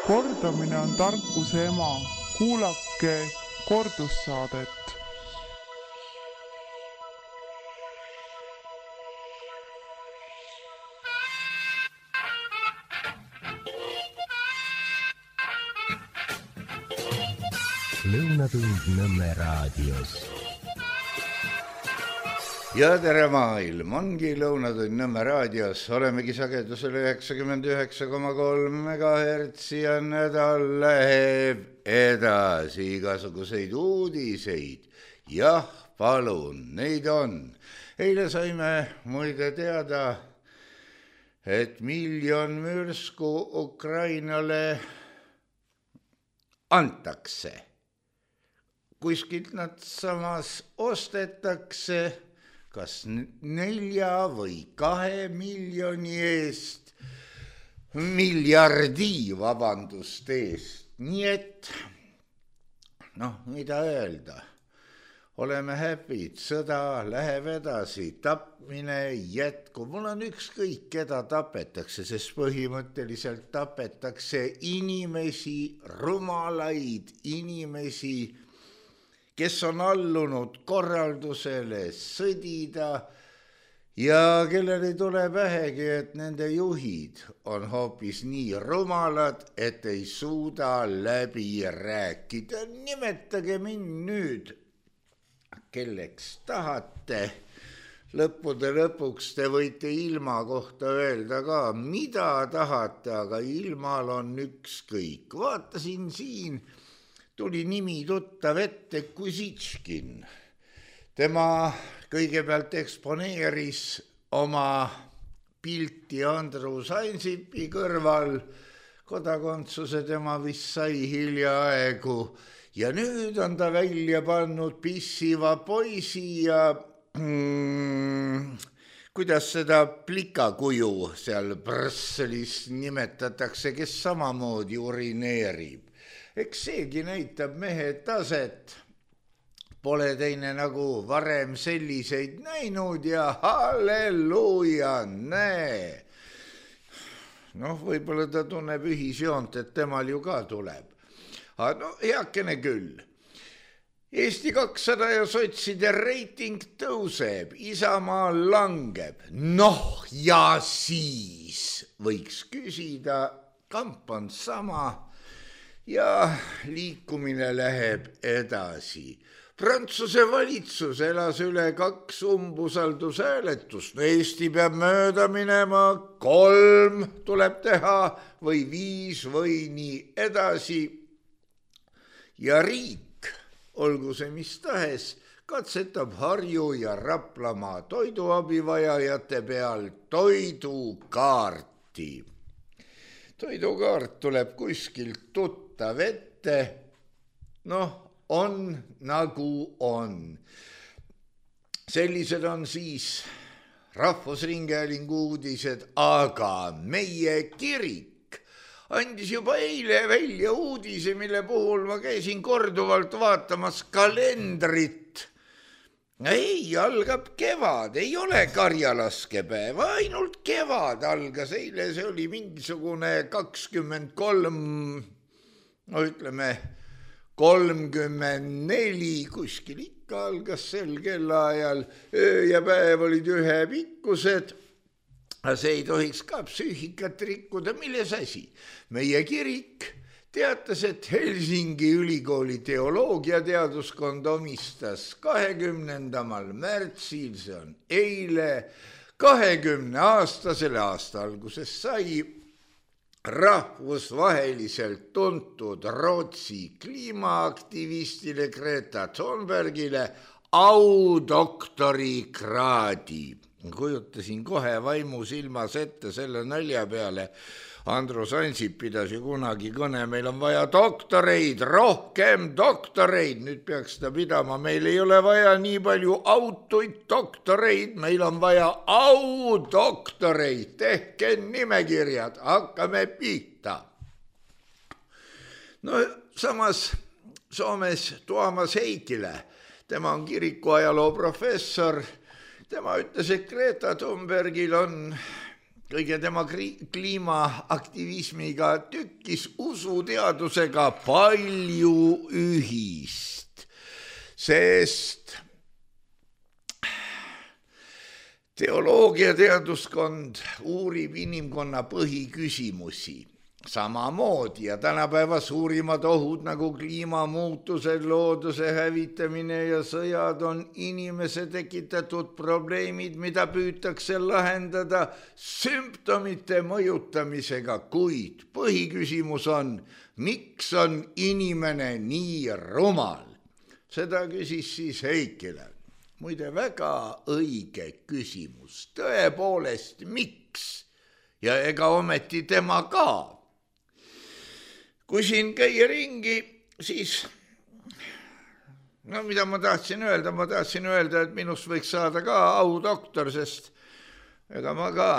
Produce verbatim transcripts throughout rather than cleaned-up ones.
Kordamine on tarkuse ema. Kuulake kordussaadet. Lõunatund Nõmme raadios. Ja tere maailm, ongi Lõunatund Nõmme raadios. Olemegi sagedusel üheksakümmend üheksa koma kolm megahertsi ja nädal läheb edasi igasuguseid uudiseid. Jah, palun, neid on. Eile saime muide teada, et miljon mürsku Ukrainale antakse. Kuskilt nad samas ostetakse kas nelja või kahe miljoni eest, miljardi vabandust eest. Nii et, noh, mida öelda, oleme happy'd, sõda läheb edasi, tapmine jätkub. Mul on ükskõik, keda tapetakse, sest põhimõtteliselt tapetakse inimesi, rumalaid inimesi, kes on allunud korraldusele sõdida ja kellel ei tule pähegi, et nende juhid on hoopis nii rumalad, et ei suuda läbi rääkida. Nimetage mind nüüd, kelleks tahate. Lõppude lõpuks te võite ilma kohta öelda ka, mida tahate, aga ilmal on ükskõik. Vaatasin siin, tuli nimi tuttav ette, Kusitškin. Tema kõigepealt eksponeeris oma pilti Andrus Ansipi kõrval, kodakondsuse tema vist sai hiljaaegu ja nüüd on ta välja pannud pissiva poisi ja mm, kuidas seda plikakuju seal Brüsselis nimetatakse, kes samamoodi urineerib. Eks seegi näitab mehe taset. Pole teine nagu varem selliseid näinud ja halleluuja, näe. Noh, võib-olla ta tunneb ühisjoont, et temal ju ka tuleb. Aga no heakene küll. Eesti kakssada ja sotside reiting tõuseb, Isamaa langeb. Noh ja siis võiks küsida, kamp on sama. Ja liikumine läheb edasi. Prantsuse valitsus elas üle kaks umbusaldushääletust. Eesti peab mööda minema, kolm tuleb teha või viis või nii edasi. Ja riik, olgu see mis tahes, katsetab Harju ja Raplamaa toiduabivajajate peal toidukaarti. Toidukaart tuleb kuskilt tuttav ette, noh, on nagu on. Sellised on siis Rahvusringhäälingu uudised, aga meie kirik andis juba eile välja uudise, mille puhul ma käisin korduvalt vaatamas kalendrit. Ei, algab kevad, ei ole karjalaskepäev, ainult kevad algas. Eile see oli mingisugune kakskümmend kolm, no ütleme kolmkümmend neli, kuskil ikka algas sel kellaajal. Öö ja päev olid ühe pikkused, aga see ei tohiks ka psüühikat rikkuda. Milles asi? Meie kirik teatas, et Helsingi ülikooli teoloogiateaduskond omistas kahekümnendamal märtsil, see on eile, kahekümne aastasele aasta alguses sai rahvusvaheliselt tuntud Rootsi kliimaaktivistile Greta Thunbergile audoktori kraadi. Kujutasin kohe vaimu silmas ette selle nalja peale. Andrus Ansip pidas ju kunagi kõne, meil on vaja doktoreid, rohkem doktoreid. Nüüd peaks ta pidama, meil ei ole vaja nii palju autoid doktoreid, meil on vaja audoktoreid. Tehke nimekirjad, hakkame pihta. No samas Soomes Tuomas Heikile, tema on kirikuajaloo professor, tema ütles, et Greta Thunbergil on kõige tema kliimaaktivismiga tükkis usuteadusega palju ühist, sest teoloogia teaduskond uurib inimkonna põhiküsimusi samamoodi ja tänapäeva suurimad ohud nagu kliimamuutused, looduse hävitamine ja sõjad on inimese tekitatud probleemid, mida püütakse lahendada sümptomite mõjutamisega, kuid põhiküsimus on, miks on inimene nii rumal? Seda küsis siis Heikile. Muide, väga õige küsimus. Tõepoolest, miks? Ja ega ometi tema ka. Kui siin käia ringi, siis, no mida ma tahtsin öelda, ma tahtsin öelda, et minust võiks saada ka audoktor, sest ega ma ka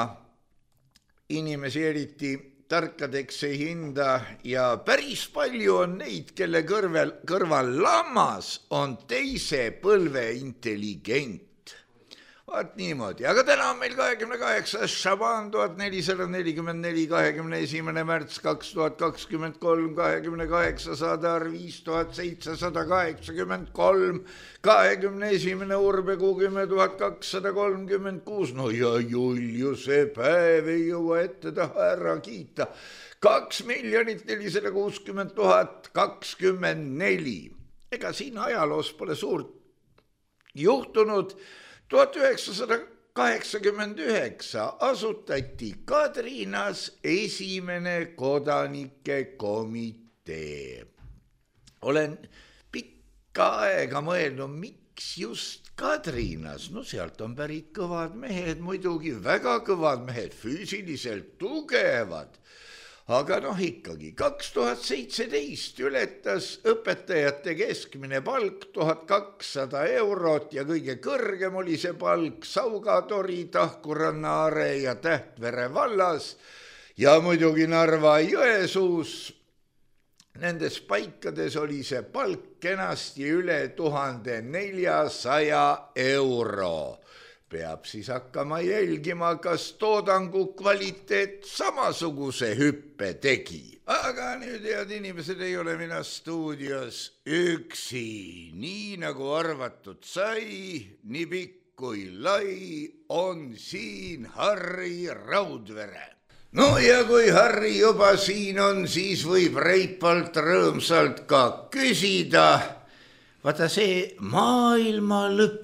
inimesi eriti tarkadeks ei hinda ja päris palju on neid, kelle kõrval, kõrval lammas on teise põlve intelligent. Vaat niimoodi, aga täna on meil kahekümne kaheksas Šaban tuhat nelisada nelikümmend neli, kahekümne esimene märts kaks tuhat kakskümmend kolm, kahekümne kaheksas Adar viis tuhat seitsesada kaheksakümmend kolm, kahekümne esimene Urbekuu kümme tuhat kakssada kolmkümmend kuus, no ja Juliuse päev ei jõua ette taha ära kiita, kaks miljonit nelisada kuuskümmend tuhat kakskümmend neli. Ega siin ajaloos pole suurt juhtunud. tuhat üheksasada kaheksakümmend üheksa asutati Kadrinas esimene kodanike komitee. Olen pikka aega mõelnud, miks just Kadrinas, no sealt on pärit kõvad mehed, muidugi väga kõvad mehed, füüsiliselt tugevad. Aga noh ikkagi, kaks tuhat seitseteist ületas õpetajate keskmine palk tuhat kakssada eurot ja kõige kõrgem oli see palk Saugatori, Tahkurannaare ja Tähtvere vallas ja muidugi Narva Jõesuus. Nendes paikades oli see palk kenasti üle tuhande neljasaja euro. Peab siis hakkama jälgima, kas toodangu kvaliteet samasuguse hüppe tegi. Aga nüüd head inimesed, ei ole mina stuudios üksi. Nii nagu arvatud sai, nii pikk kui lai on siin Harri Raudvere. No ja kui Harri juba siin on, siis võib reipalt rõõmsalt ka küsida. Vaata see maailma lõpp.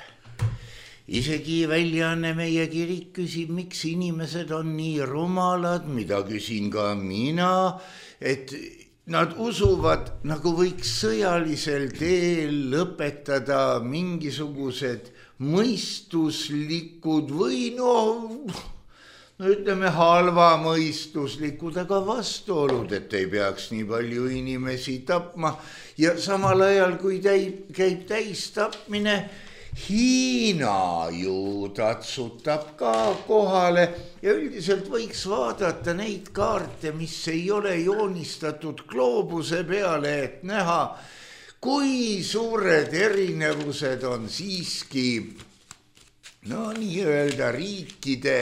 Isegi väljaanne Meie Kirik küsib, miks inimesed on nii rumalad, mida küsin ka mina, et nad usuvad, nagu võiks sõjalisel teel lõpetada mingisugused mõistuslikud või no, no ütleme halva mõistuslikud, aga vastuolud, et ei peaks nii palju inimesi tapma ja samal ajal, kui täib, käib täis tapmine, Hiina ju tatsutab ka kohale ja üldiselt võiks vaadata neid kaarte, mis ei ole joonistatud gloobuse peale, et näha, kui suured erinevused on siiski no nii-öelda riikide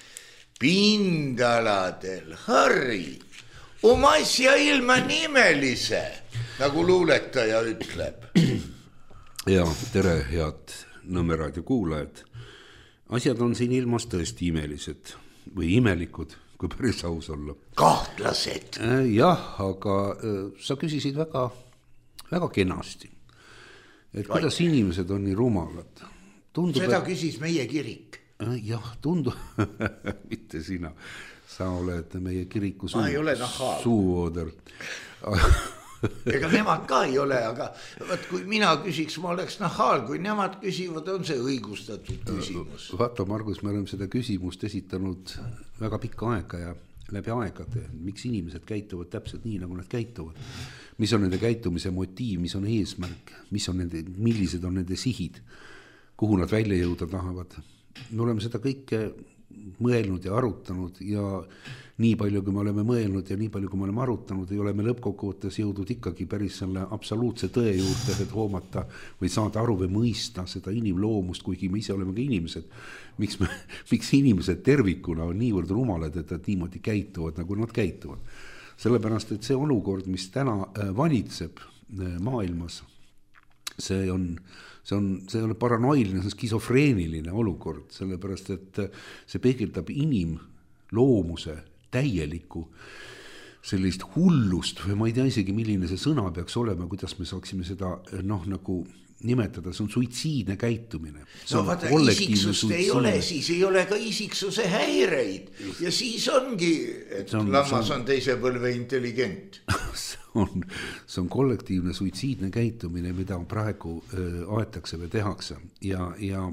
pindaladel. Harri, oma asja ilma nimelise, nagu luuletaja ütleb. Ja tere, head Nõmme raadio kuulajad. Asjad on siin ilmas tõesti imelised või imelikud, kui päris aus olla. Kahtlased. Jah, aga sa küsisid väga, väga kenasti. Et kuidas Vaid. Inimesed on nii rumalad? Tundub, Seda et... küsis Meie Kirik. Jah, tundub, mitte sina. Sa oled meie kiriku suu... suuooder. Ega nemad ka ei ole, aga vaat, kui mina küsiks, ma oleks nahaal, kui nemad küsivad, on see õigustatud küsimus. Vaata, Margus, me oleme seda küsimust esitanud väga pikka aega ja läbi aegade. Miks inimesed käituvad täpselt nii, nagu nad käituvad? Mis on nende käitumise motiiv, mis on eesmärk, mis on nende, millised on nende sihid, kuhu nad välja jõuda tahavad? Me oleme seda kõike mõelnud ja arutanud ja nii palju, kui me oleme mõelnud ja nii palju, kui me oleme arutanud, ei ole me lõppkokkuvõttes jõudnud ikkagi päris selle absoluutse tõe juurde, et hoomata või saada aru või mõista seda inimloomust, kuigi me ise oleme ka inimesed. Miks, me, miks inimesed tervikuna on niivõrd rumalad, et nad niimoodi käituvad, nagu nad käituvad. Sellepärast, et see olukord, mis täna valitseb maailmas, see on, see on, see on paranoiline, see on skisofreeniline olukord, sellepärast, et see peegeldab inimloomuse täielikku sellist hullust või ma ei tea isegi, milline see sõna peaks olema, kuidas me saaksime seda noh, nagu nimetada, see on suitsiidne käitumine. No vaata, isiksust ei ole, siis ei ole ka isiksuse häireid ja siis ongi, et on, lammas on, on teise põlve intelligent. see, on, see on kollektiivne suitsiidne käitumine, mida praegu äh, aetakse või tehakse ja, ja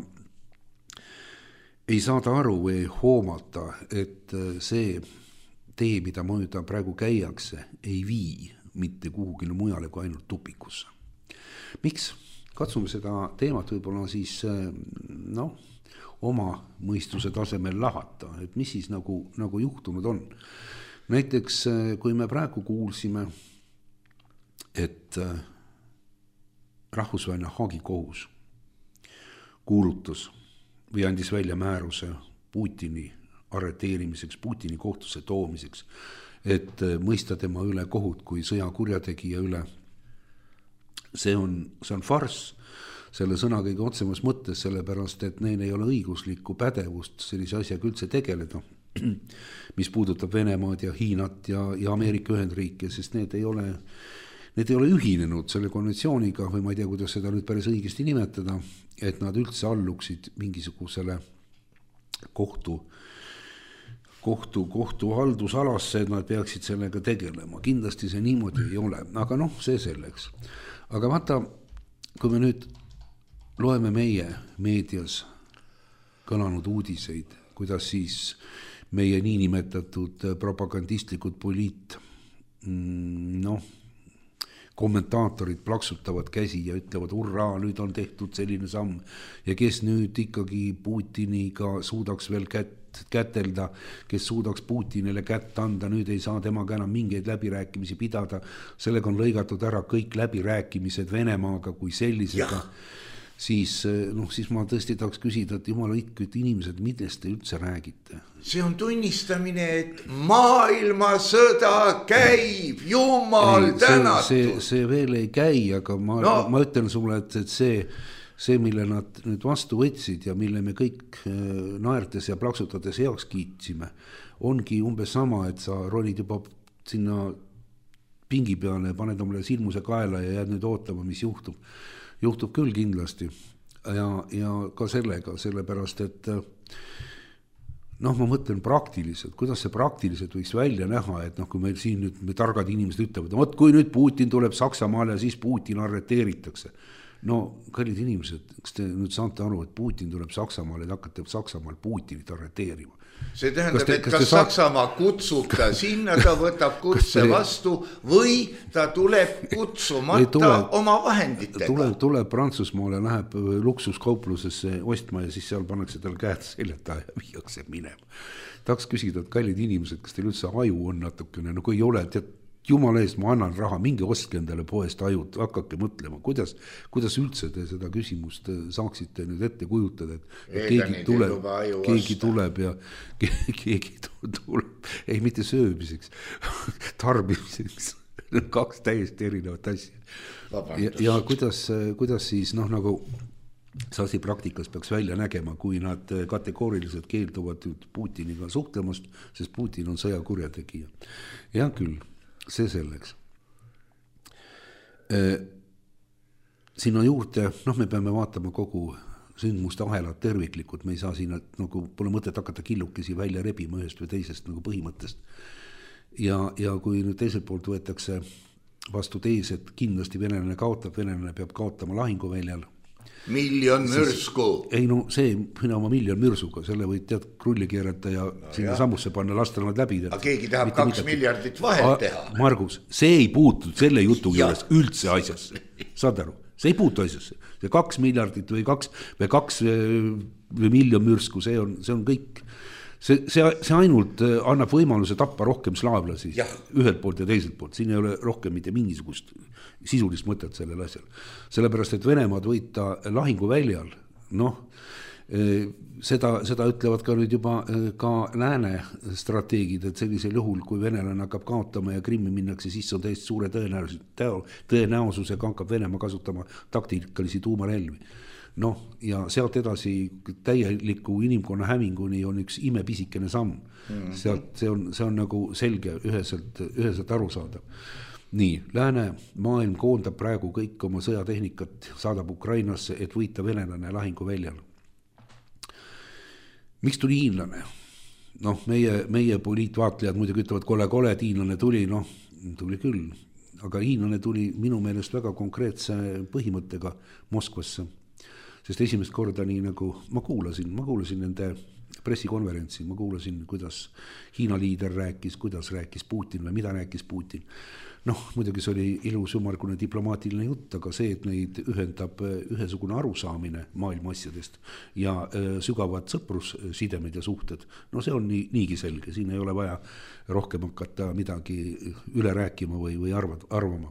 ei saada aru või hoomata, et see tee, mida mööda praegu käiakse, ei vii mitte kuhugile mujale kui ainult tupikusse. Miks? Katsume seda teemat võib-olla siis noh, oma mõistuse tasemel lahata, et mis siis nagu, nagu juhtunud on. Näiteks kui me praegu kuulsime, et rahvusvaheline Haagi kohus kuulutus või andis välja määruse Putini arreteerimiseks, Putini kohtusse toomiseks, et mõista tema üle kohut kui sõjakurjategija üle. See on, see on farss selle sõna kõige otsemas mõttes, sellepärast, et neil ei ole õiguslikku pädevust sellise asjaga üldse tegeleda, mis puudutab Venemaad ja Hiinat ja, ja Ameerika Ühendriike, sest need ei ole, need ei ole ühinenud selle konventsiooniga või ma ei tea, kuidas seda nüüd päris õigesti nimetada, et nad üldse alluksid mingisugusele kohtu kohtu, kohtu haldusalasse, et nad peaksid sellega tegelema. Kindlasti see niimoodi ei ole, aga noh, see selleks. Aga vaata, kui me nüüd loeme meie meedias kõlanud uudiseid, kuidas siis meie niinimetatud propagandistlikud poliit, noh, kommentaatorid plaksutavad käsi ja ütlevad, hurraa, nüüd on tehtud selline samm ja kes nüüd ikkagi Putiniga suudaks veel kätt kätelda, kes suudaks Putinile kätt anda, nüüd ei saa temaga enam mingeid läbirääkimisi pidada, sellega on lõigatud ära kõik läbirääkimised Venemaaga kui sellisega, siis, noh, siis ma tõesti tahaks küsida, et jumala ikka, et inimesed, millest te üldse räägite? See on tunnistamine, et maailmasõda käib, jumal tänatud. See, see veel ei käi, aga ma, no. ma ütlen sulle, et, et see See, mille nad nüüd vastu võtsid ja mille me kõik naertes ja plaksutades heaks kiitsime, ongi umbes sama, et sa ronid juba sinna pingi peale, paned omale silmuse kaela ja jääd nüüd ootama, mis juhtub. Juhtub küll kindlasti ja, ja ka sellega, sellepärast, et noh, ma mõtlen praktiliselt, kuidas see praktiliselt võiks välja näha, et noh, kui meil siin nüüd me targad inimesed ütlevad, võt kui nüüd Putin tuleb Saksamaale ja siis Putin arreteeritakse. No, kallid inimesed, kas te nüüd saate aru, et Putin tuleb Saksamaale ja hakkate Saksamaal Putinit arreteerima? See tähendab, te, et kas, kas Saksamaa kutsub ta sinna, ta võtab kutse te... vastu või ta tuleb kutsumata tule, oma vahenditega. Tuleb, tuleb Prantsusmaale, läheb luksuskauplusesse ostma ja siis seal pannakse tal käed seljata ja viiakse minema. Tahaks küsida, et kallid inimesed, kas teil üldse aju on natukene, no kui ei ole, tead, jumala eest, ma annan raha, minge ostke endale poest ajud, hakake mõtlema, kuidas, kuidas üldse te seda küsimust saaksite nüüd ette kujutada, et keegi tuleb, keegi tuleb ja keegi tuleb, ei mitte söömiseks, tarbimiseks, kaks täiesti erinevat asja. Ja, ja kuidas, kuidas siis, noh nagu see asi praktikas peaks välja nägema, kui nad kategooriliselt keelduvad Putiniga suhtlemast, sest Putin on sõjakurjategija. Ja küll. See selleks. Siin on juurde, noh, me peame vaatama kogu sündmuste ahelat terviklikult, me ei saa siin, nagu pole mõtet hakata killukesi välja rebima ühest või teisest nagu põhimõttest. Ja, ja kui nüüd teiselt poolt võetakse vastu tees, et kindlasti venelane kaotab, venelane peab kaotama lahinguväljal. Miljon mürsku. Ei no see, mina oma miljon mürsuga, selle võid tead krulli keerata ja no, sinna jah. Sammusse panna, lasta nad läbi. Aga keegi tahab mitte kaks midagi. Miljardit vahelt teha. Margus, see ei puutu selle jutu juures üldse asjasse. Saad aru? See ei puutu asjasse. See kaks miljardit või kaks, või kaks või miljon mürsku, see on, see on kõik, see, see, see ainult annab võimaluse tappa rohkem slaavlasi ja. Ühelt poolt ja teiselt poolt, siin ei ole rohkem mitte mingisugust sisulist mõtet sellel asjal. Sellepärast, et Venemaad võita lahinguväljal, noh, seda, seda ütlevad ka nüüd juba ka lääne strateegid, et sellisel juhul, kui venelane hakkab kaotama ja Krimmi minnakse, siis on täiesti suure tõenäosusega hakkab Venemaa kasutama taktikalisi tuumarelvi. Noh, ja sealt edasi täieliku inimkonna hävinguni on üks imepisikene samm. Mm-hmm. Sealt, see, on, see on nagu selge, üheselt, üheselt arusaadav. Nii, lääne maailm koondab praegu kõik oma sõjatehnikat, saadab Ukrainasse, et võita venelane lahinguväljal. Miks tuli hiinlane? Noh, meie, meie poliitvaatlejad muidugi ütlevad, kole, kole, et hiinlane tuli, noh, tuli küll. Aga hiinlane tuli minu meelest väga konkreetse põhimõttega Moskvasse. Sest esimest korda nii nagu ma kuulasin, ma kuulasin nende pressikonverentsi, ma kuulasin, kuidas Hiina liider rääkis, kuidas rääkis Putin või mida rääkis Putin. Noh, muidugi see oli ilus ümmargune diplomaatiline jutt, aga see, et neid ühendab ühesugune arusaamine maailma asjadest ja sügavad sõprussidemed ja suhted, no see on nii, niigi selge, siin ei ole vaja rohkem hakata midagi üle rääkima või, või arvad, arvama.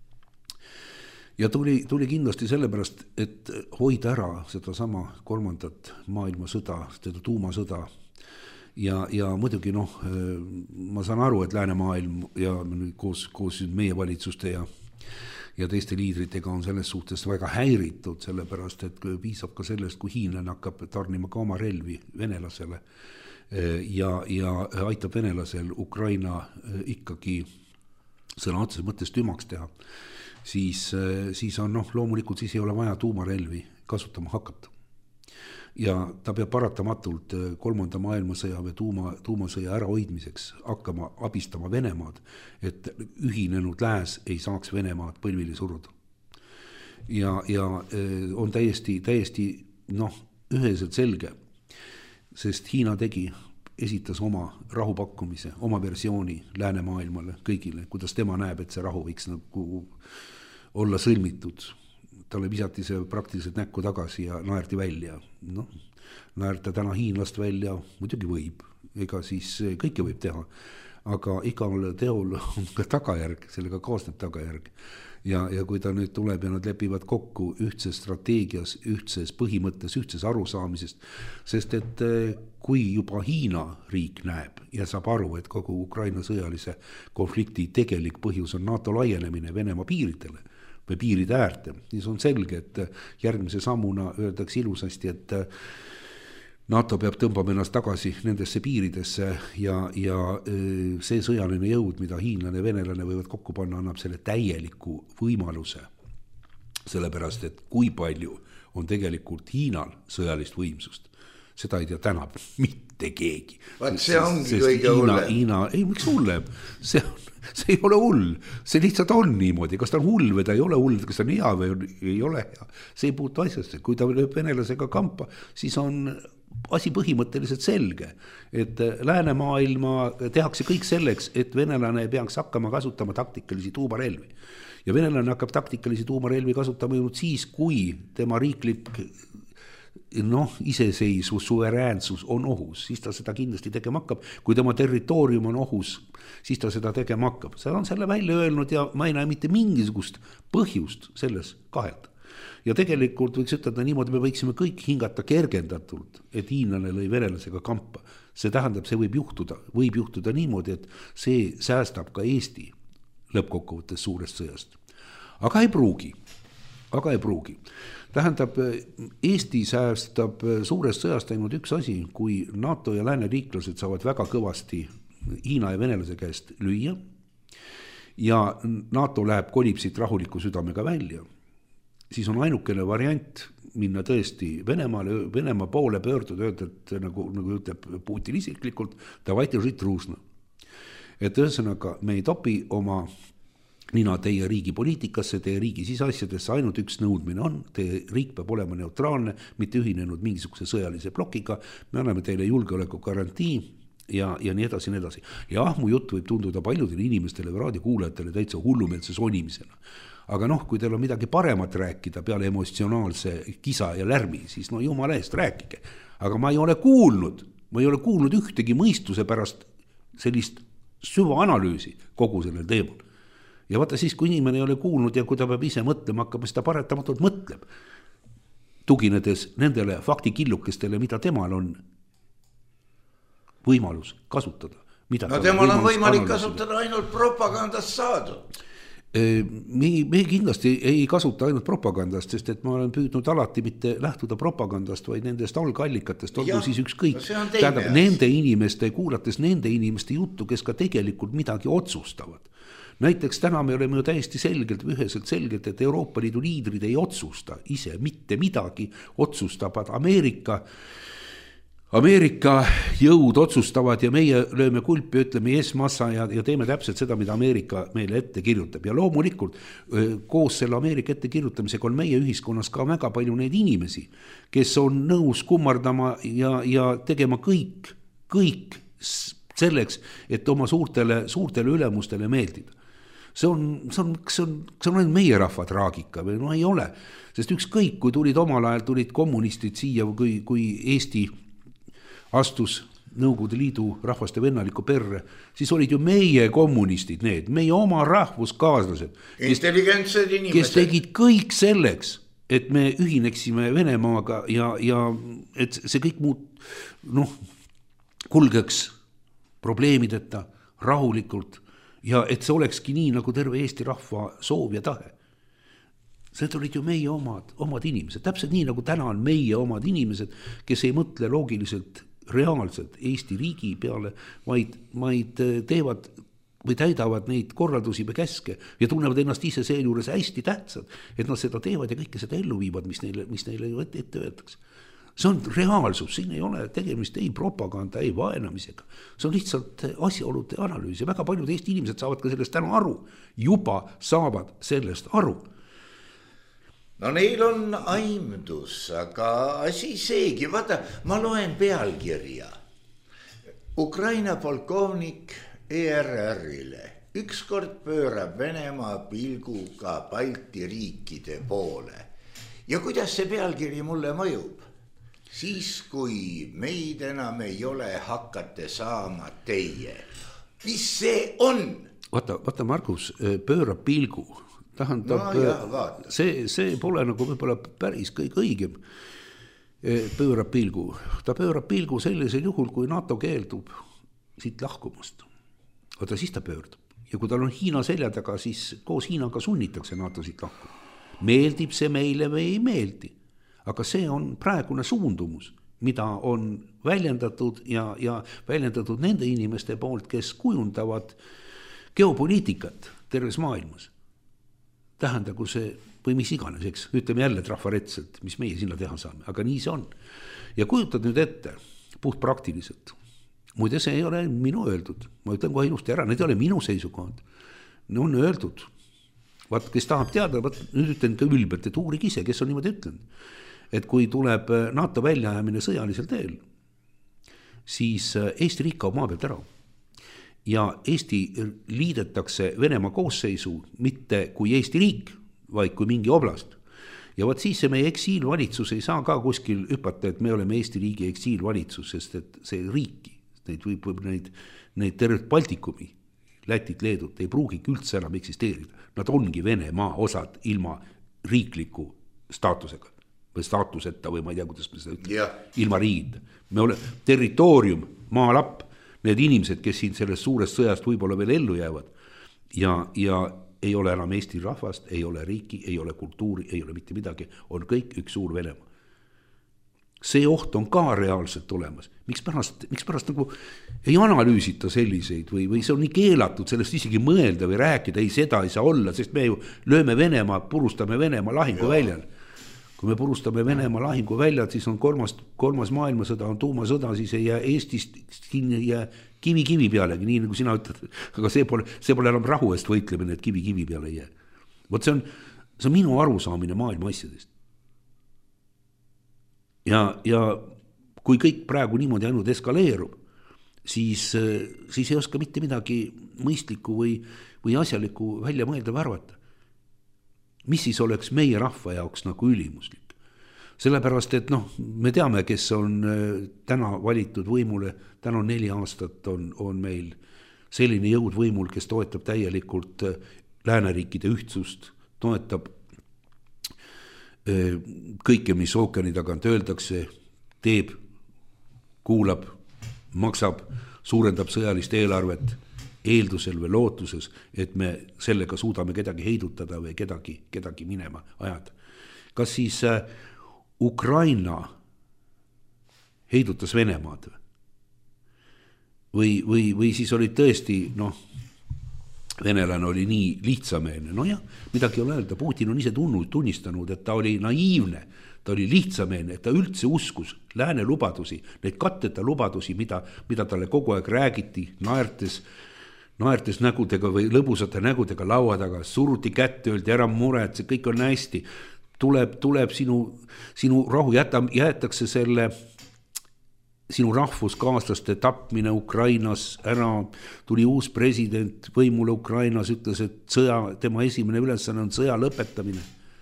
Ja tuli, tuli kindlasti sellepärast, et hoida ära seda sama kolmandat maailmasõda, seda tuumasõda. Ja, ja muidugi noh, ma saan aru, et läänemaailm ja koos, koos meie valitsuste ja, ja teiste liidritega on selles suhtes väga häiritud, sellepärast, et piisab ka sellest, kui hiinlane hakkab tarnima ka oma relvi venelasele ja, ja aitab venelasel Ukraina ikkagi sõna otseses mõttes tümaks teha. Siis, siis on noh, loomulikult siis ei ole vaja tuumarelvi kasutama hakata. Ja ta peab paratamatult kolmanda maailmasõja või tuuma, tuumasõja ärahoidmiseks hakkama abistama Venemaad, et ühinenud lääs ei saaks Venemaad põlvili suruda. Ja, ja on täiesti, täiesti noh, üheselt selge, sest Hiina tegi, esitas oma rahupakkumise, oma versiooni läänemaailmale kõigile, kuidas tema näeb, et see rahu võiks nagu olla sõlmitud. Talle visati see praktiliselt näkku tagasi ja naerti välja. No, naerta täna hiinlast välja, muidugi võib, ega siis kõike võib teha, aga igal teol on ka tagajärg, sellega kaasneb tagajärg. Ja, ja kui ta nüüd tuleb ja nad lepivad kokku ühtses strateegias, ühtses põhimõttes, ühtses arusaamisest, sest et kui juba Hiina riik näeb ja saab aru, et kogu Ukraina sõjalise konflikti tegelik põhjus on NATO laienemine Venemaa piiridele või piiride äärte, siis on selge, et järgmise sammuna öeldakse ilusasti, et NATO peab tõmbama ennast tagasi nendesse piiridesse ja, ja see sõjaline jõud, mida hiinlane ja venelane võivad kokku panna, annab selle täieliku võimaluse. Sellepärast, et kui palju on tegelikult Hiinal sõjalist võimsust, seda ei tea täna mitte keegi. Vaat see ongi kõige hullem. Hiina, ei, miks hullem? See, on, see ei ole hull, see lihtsalt on niimoodi, kas ta on hull või ta ei ole hull, kas ta on hea või ei ole hea. See ei puutu asjasse, kui ta lööb venelasega kampa, siis on asi põhimõtteliselt selge, et läänemaailma tehakse kõik selleks, et venelane peaks hakkama kasutama taktikalisi tuumarelvi. Ja venelane hakkab taktikalisi tuumarelvi kasutama just siis, kui tema riiklik noh, iseseisvus, suveräänsus on ohus, siis ta seda kindlasti tegema hakkab. Kui tema territoorium on ohus, siis ta seda tegema hakkab. See on selle välja öelnud ja ma ei näe mitte mingisugust põhjust selles kahelda. Ja tegelikult võiks ütelda niimoodi, me võiksime kõik hingata kergendatult, et hiinlane lõi venelasega kampa. See tähendab, see võib juhtuda, võib juhtuda niimoodi, et see säästab ka Eesti lõppkokkuvõttes suurest sõjast. Aga ei pruugi, aga ei pruugi. Tähendab, Eesti säästab suurest sõjast ainult üks asi, kui NATO ja lääne liiklased saavad väga kõvasti Hiina ja venelase käest lüüa ja NATO läheb, kolib siit rahuliku südamega välja, siis on ainukene variant minna tõesti Venemaale, Venemaa poole pöörduda, öelda, et nagu, nagu ütleb Putin isiklikult, davайте жить дружно. Et ühesõnaga, me ei topi oma nina teie riigi poliitikasse, teie riigi siseasjadesse, ainult üks nõudmine on, teie riik peab olema neutraalne, mitte ühinenud mingisuguse sõjalise blokiga, me anname teile julgeoleku garantii ja, ja nii edasi, nii edasi. Ja mu jutt võib tunduda paljudele inimestele või raadiokuulajatele täitsa hullumeelse sonimisena. Aga noh, kui teil on midagi paremat rääkida peale emotsionaalse kisa ja lärmi, siis no jumala eest rääkige. Aga ma ei ole kuulnud ma ei ole kuulnud ühtegi mõistuse pärast sellist süvaanalüüsi kogu sellel teemal. Ja vaata siis, kui inimene ei ole kuulnud ja kui ta peab ise mõtlema, hakkab seda paretamatult mõtleb, tuginedes nendele faktikillukestele, mida temal on võimalus kasutada. Mida no temal on võimalik kasutada ainult propagandast saadud. Me, me kindlasti ei kasuta ainult propagandast, sest et ma olen püüdnud alati mitte lähtuda propagandast, vaid nendest algallikatest, olgu siis ükskõik. No tähendab, nende inimeste, kuulates nende inimeste juttu, kes ka tegelikult midagi otsustavad. Näiteks täna me oleme ju täiesti selgelt, üheselt selgelt, et Euroopa Liidu liidrid ei otsusta ise mitte midagi, otsustavad Ameerika Ameerika jõud otsustavad ja meie lööme kulpi, ütleme yes massa ja, ja teeme täpselt seda, mida Ameerika meile ette kirjutab. Ja loomulikult koos selle Ameerika ette kirjutamisega on meie ühiskonnas ka väga palju neid inimesi, kes on nõus kummardama ja, ja tegema kõik, kõik selleks, et oma suurtele, suurtele ülemustele meeldida. See on, see on, see on, see on meie rahva traagika või no ei ole. Sest ükskõik, kui tulid omal ajal, tulid kommunistid siia, kui, kui Eesti astus Nõukogude Liidu rahvaste vennaliku perre, siis olid ju meie kommunistid need, meie oma rahvuskaaslased, intelligentsed kes, inimesed, kes tegid kõik selleks, et me ühineksime Venemaaga ja, ja et see kõik muud, noh, kulgeks probleemideta, rahulikult ja et see olekski nii, nagu terve Eesti rahva soov ja tahe. Need olid ju meie omad, omad inimesed, täpselt nii, nagu täna on meie omad inimesed, kes ei mõtle loogiliselt reaalselt Eesti riigi peale, vaid, vaid teevad või täidavad neid korraldusi või käske ja tunnevad ennast ise seejuures hästi tähtsad, et nad seda teevad ja kõike seda ellu viivad, mis neile, mis neile ju ette, ette öeldakse. See on reaalsus, siin ei ole tegemist ei propaganda, ei vaenamisega. See on lihtsalt asjaolude analüüs ja väga paljud Eesti inimesed saavad ka sellest täna aru, juba saavad sellest aru. No neil on aimdus, aga asi seegi, vaata, ma loen pealkirja. Ukraina polkovnik E R R-ile ükskord pöörab Venemaa pilguga Balti riikide poole. Ja kuidas see pealkiri mulle mõjub? Siis, kui meid enam ei ole, hakkate saama teie. Mis see on? Vaata, vaata Margus, pöörab pilgu. Tähendab, no, see, see pole nagu võib-olla päris kõik õigem pöörab pilgu. Ta pöörab pilgu sellisel juhul, kui NATO keeldub siit lahkumast. Oota, siis ta pöördub. Ja kui tal on Hiina selja taga, siis koos Hiinaga sunnitakse NATO siit lahkuma. Meeldib see meile või ei meeldi. Aga see on praegune suundumus, mida on väljendatud ja, ja väljendatud nende inimeste poolt, kes kujundavad geopoliitikat terves maailmas. Tähendagu see, või mis iganes, eks, ütleme jälle trafaretselt, mis meie sinna teha saame, aga nii see on. Ja kujutad nüüd ette, puht praktiliselt. Muide, see ei ole minu öeldud, ma ütlen kohe ilusti ära, need ei ole minu seisukohad. Need on öeldud. Vaat, kes tahab teada, vaat, nüüd ütlen ka ülbelt, et uurig ise, kes on niimoodi ütlenud. Et kui tuleb NATO väljajäämine sõjalisel teel, siis Eesti riik kaob maa pealt ära. Ja Eesti liidetakse Venemaa koosseisu mitte kui Eesti riik, vaid kui mingi oblast. Ja vaat siis see meie eksiilvalitsus ei saa ka kuskil hüpata, et me oleme Eesti riigi eksiilvalitsus, sest et see riiki, neid võib, võib neid, neid tervet Baltikumi, Lätit, Leedut ei pruugigi üldse enam eksisteerida. Nad ongi Venemaa osad ilma riikliku staatusega või staatuseta või ma ei tea, kuidas me seda ütleme, yeah. Ilma riigita. Me oleme territoorium, maalapp, need inimesed, kes siin sellest suurest sõjast võib-olla veel ellu jäävad ja, ja ei ole enam Eesti rahvast, ei ole riiki, ei ole kultuuri, ei ole mitte midagi, on kõik üks suur Venemaa. See oht on ka reaalselt olemas. Miks pärast, miks pärast nagu ei analüüsita selliseid või, või see on nii keelatud sellest isegi mõelda või rääkida, ei seda ei saa olla, sest me ju lööme Venemaa, purustame Venemaa lahingu väljal. Kui me purustame Venemaa lahingu väljad, siis on kolmas, kolmas maailmasõda, on tuumasõda, siis ei jää Eestist ei jää kivi kivi pealegi, nii nagu sina ütled. Aga see pole, see pole enam rahu eest võitlemine, et kivi kivi peale ei jää. Vot see on, see on minu arusaamine maailma asjadest. Ja, ja kui kõik praegu niimoodi ainult eskaleerub, siis, siis ei oska mitte midagi mõistlikku või, või asjalikku välja mõelda või arvata. Mis siis oleks meie rahva jaoks nagu ülimuslik? sellepärast, et noh, me teame, kes on täna valitud võimule, täna neli aastat on, on meil selline jõud võimul, kes toetab täielikult lääneriikide ühtsust, toetab kõike, mis ookeani tagant öeldakse, teeb, kuulab, maksab, suurendab sõjalist eelarvet eeldusel või lootuses, et me sellega suudame kedagi heidutada või kedagi, kedagi minema ajada. Kas siis Ukraina heidutas Venemaad või, või, või siis oli tõesti, noh, venelane oli nii lihtsameelne, no jah, midagi ei ole öelda, Putin on ise tunnistanud, et ta oli naiivne, ta oli lihtsameelne, et ta üldse uskus lääne lubadusi, neid katteta lubadusi, mida, mida talle kogu aeg räägiti, naertes, naertes nägudega või lõbusate nägudega laua taga, suruti kätte, öeldi ära mured, see kõik on hästi, tuleb, tuleb sinu, sinu rahu, jäta, jäetakse selle sinu rahvuskaaslaste tapmine Ukrainas ära, tuli uus president võimule Ukrainas, ütles, et sõja, tema esimene ülesanne on sõja lõpetamine.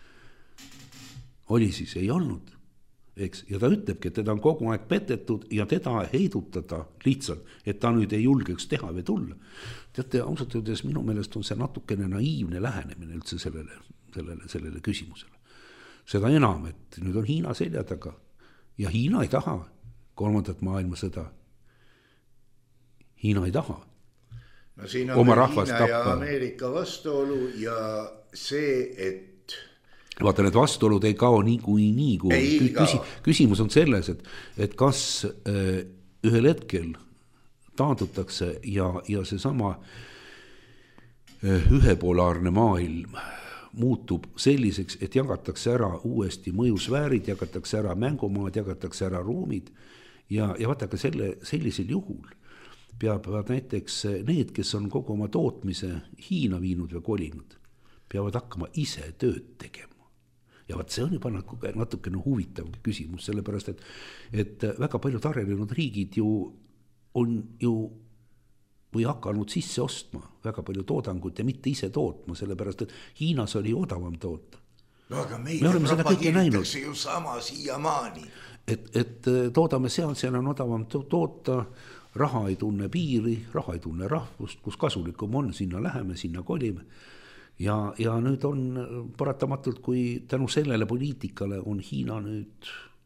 Oli siis, ei olnud, eks, ja ta ütlebki, et teda on kogu aeg petetud ja teda heidutada lihtsalt, et ta nüüd ei julgeks teha või tulla. Teate, ausalt öeldes minu meelest on see natukene naiivne lähenemine üldse sellele, sellele, sellele küsimusele. Seda enam, et nüüd on Hiina selja taga ja Hiina ei taha kolmandat maailmasõda. Hiina ei taha no siin on oma Hiina rahvast tappa. Ja Ameerika vastuolu ja see, et vaata, need vastuolud ei kao nii kui nii kui Küsi, küsimus on selles, et, et kas äh, ühel hetkel taandutakse ja, ja see sama äh, ühepolaarne maailm muutub selliseks, et jagatakse ära uuesti mõjusfäärid, jagatakse ära mängumaad, jagatakse ära ruumid ja, ja vaata ka selle, sellisel juhul peavad näiteks need, kes on kogu oma tootmise Hiina viinud või kolinud, peavad hakkama ise tööd tegema. Ja vaat see on juba natukene huvitav küsimus, sellepärast, et, et väga paljud arenenud riigid ju on ju või hakanud sisse ostma väga palju toodangut ja mitte ise tootma, sellepärast, et Hiinas oli odavam toota. No aga meile me propageeritakse ju sama siiamaani. Et, et toodame seal, seal on odavam toota, raha ei tunne piiri, raha ei tunne rahvust, kus kasulikum on, sinna läheme, sinna kolime. Ja, ja nüüd on paratamatult, kui tänu sellele poliitikale on Hiina nüüd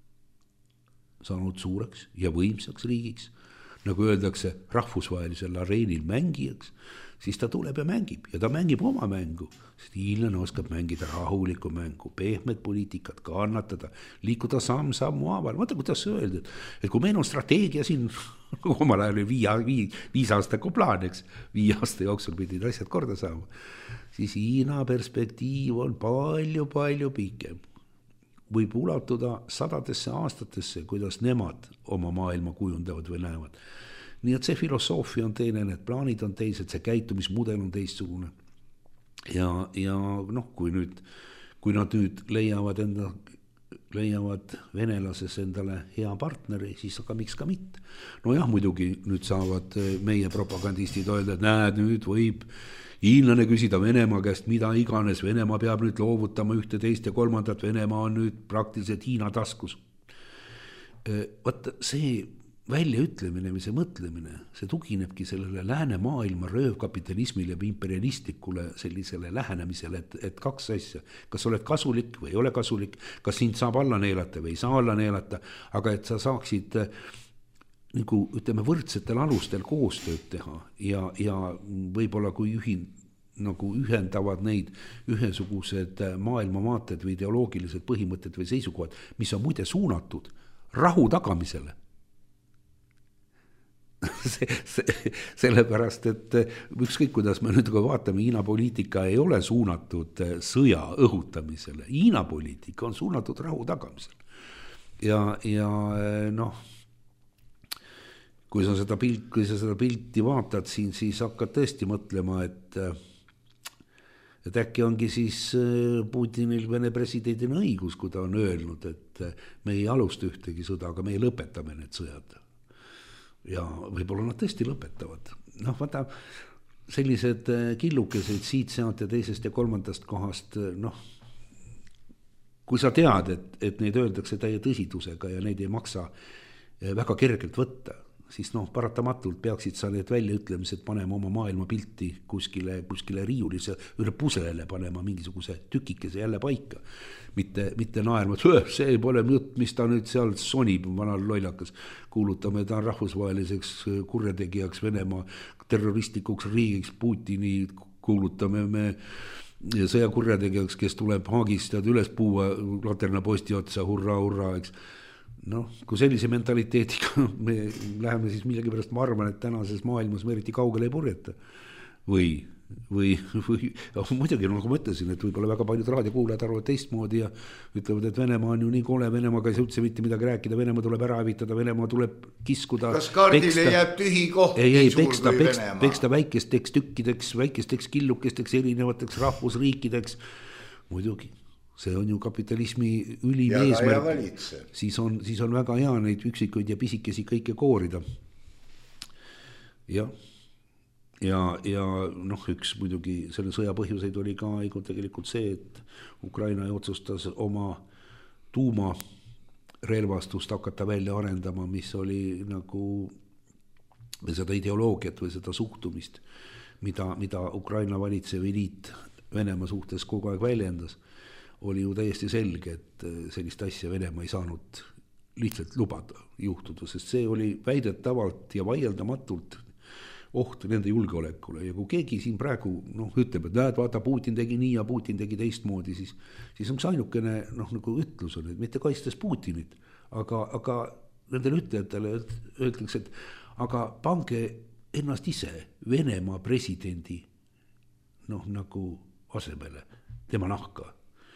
saanud suureks ja võimsaks riigiks, nagu öeldakse, rahvusvahelisel areenil mängijaks, siis ta tuleb ja mängib ja ta mängib oma mängu. Hiinlane oskab mängida rahulikku mängu, pehmed poliitikat, kannatada, liikuda samm sammu haaval. Vaata, kuidas öelda, et kui meil on strateegia siin, omal ajal oli viis, viis, viis aastaku plaan, eks, viis aasta jooksul pidid asjad korda saama, siis Hiina perspektiiv on palju, palju pikem. Võib ulatuda sadadesse aastatesse, kuidas nemad oma maailma kujundavad või näevad. Nii et see filosoofia on teine, need plaanid on teised, see käitumismudel on teistsugune. Ja, ja noh, kui nüüd, kui nad nüüd leiavad enda, leiavad venelases endale hea partneri, siis aga miks ka mitte. No jah, muidugi nüüd saavad meie propagandistid öelda, et näed, nüüd võib hiinlane küsida Venemaa käest mida iganes, Venemaa peab nüüd loovutama ühte, teist ja kolmandat, Venemaa on nüüd praktiliselt Hiina taskus. Vaata, see väljaütlemine või see mõtlemine, see tuginebki sellele lääne maailma röövkapitalismile või imperialistlikule sellisele lähenemisele, et, et kaks asja, kas oled kasulik või ei ole kasulik, kas sind saab alla neelata või ei saa alla neelata, aga et sa saaksid nagu ütleme võrdsetel alustel koostööd teha ja, ja võib-olla kui ühin, nagu ühendavad neid ühesugused maailmamaated või ideoloogilised põhimõtted või seisukohad, mis on muide suunatud rahu tagamisele. See, see, sellepärast, et ükskõik kuidas me nüüd vaatame, Hiina poliitika ei ole suunatud sõja õhutamisele, Hiina poliitika on suunatud rahu tagamisele. Ja, ja noh, kui sa seda pilt, kui sa seda pilti vaatad siin, siis hakkad tõesti mõtlema, et, et äkki ongi siis Putinil Vene presidendina õigus, kui ta on öelnud, et me ei alusta ühtegi sõda, aga me ei lõpetame need sõjad. Ja võib-olla nad tõesti lõpetavad. Noh, vaata, sellised killukesed siit, sealt ja teisest ja kolmandast kohast, noh, kui sa tead, et, et neid öeldakse täie tõsidusega ja neid ei maksa väga kergelt võtta, siis noh, paratamatult peaksid sa need väljaütlemised panema oma maailmapilti kuskile, kuskile riiulise, üle puselele panema mingisuguse tükikese jälle paika. Mitte, mitte naerma, et see pole jutt, mis ta nüüd seal sonib, vanal lollakas. Kuulutame ta rahvusvaheliseks kurjategijaks, Venemaa terroristlikuks riigiks, Putini kuulutame me sõjakurjategijaks, kes tuleb Haagist ja üles puua laterna posti otsa, hurraa, hurraa, eks. Noh, kui sellise mentaliteetiga me läheme siis millegi pärast, ma arvan, et tänases maailmas me eriti kaugele ei purjeta. Või, või, või oh, muidugi, nagu ma ütlesin, et võib-olla väga paljud raadiokuulajad arvavad teistmoodi ja ütlevad, et Venemaa on ju nii kole, Venemaaga ei saa üldse mitte midagi rääkida, Venemaa tuleb ära hävitada, Venemaa tuleb kiskuda. Kas kaardile peksta, jääb tühi koht? Ei, ei, peksta, peksta, peksta väikesteks tükkideks, väikesteks killukesteks, erinevateks rahvusriikideks. Muidugi. See on ju kapitalismi ülim eesmärk, siis on, siis on väga hea neid üksikuid ja pisikesi kõike koorida. Ja, ja, ja noh, üks muidugi selle sõja põhjuseid oli ka tegelikult see, et Ukraina otsustas oma tuumarelvastust hakata välja arendama, mis oli nagu seda ideoloogiat või seda suhtumist, mida, mida Ukraina valitsev eliit Venemaa suhtes kogu aeg väljendas. Oli ju täiesti selge, et sellist asja Venemaa ei saanud lihtsalt lubada juhtuda, sest see oli väidetavalt ja vaieldamatult oht nende julgeolekule. Ja kui keegi siin praegu noh, ütleb, et näed, vaata, Putin tegi nii ja Putin tegi teistmoodi, siis, siis on ainukene noh, nagu ütlus on, et mitte kaistes Putinit, aga, aga nendele ütlejatele öeldakse, et aga pange ennast ise Venemaa presidendi noh, nagu asemele, tema nahka.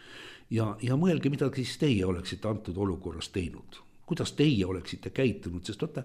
Ja, ja mõelge, mida siis teie oleksite antud olukorras teinud. Kuidas teie oleksite käitunud, sest võtta,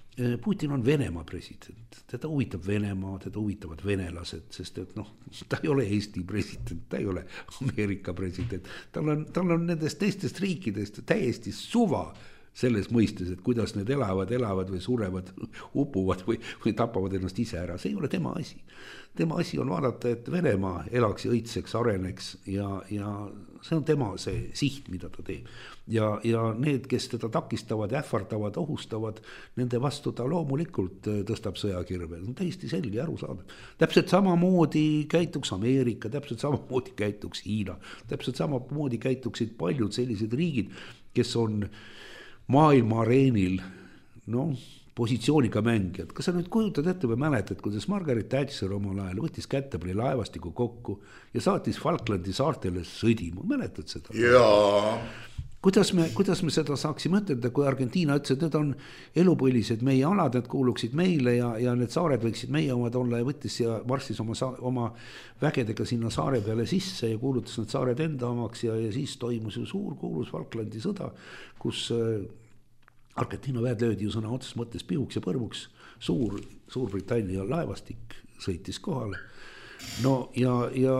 Putin on Venemaa president, teda huvitab Venemaa, teda huvitavad venelased, sest et noh, ta ei ole Eesti president, ta ei ole Ameerika president, tal on, tal on nendest teistest riikidest täiesti suva selles mõistes, et kuidas need elavad, elavad või surevad, upuvad või, või tapavad ennast ise ära, see ei ole tema asi. Tema asi on vaadata, et Venemaa elaks ja õitseks, areneks ja, ja see on tema see siht, mida ta teeb. Ja, ja need, kes teda takistavad, ähvardavad, ohustavad, nende vastu ta loomulikult tõstab sõjakirve. On täiesti selge aru saada. Täpselt samamoodi käituks Ameerika, täpselt samamoodi käituks Hiina, täpselt samamoodi käituksid paljud sellised riigid, kes on maailma areenil, noh, positsiooniga mängijad. Kas sa nüüd kujutad ette või mäletad, kuidas Margaret Thatcher omal ajal võttis Canterbury laevastiku kokku ja saatis Falklandi saartele sõdima, mäletad seda? Jaa. Kuidas me, kuidas me seda saaksime ütelda, kui Argentiina ütles, et need on elupõlised meie alad, need kuuluksid meile ja, ja need saared võiksid meie omad olla ja võttis ja marssis oma, oma vägedega sinna saare peale sisse ja kuulutas need saared enda omaks ja, ja siis toimus ju suur kuulus Falklandi sõda, kus Argentiina väed löödi ju sõna otsas mõttes pihuks ja põrmuks, suur, Suurbritannia laevastik sõitis kohale. No ja, ja,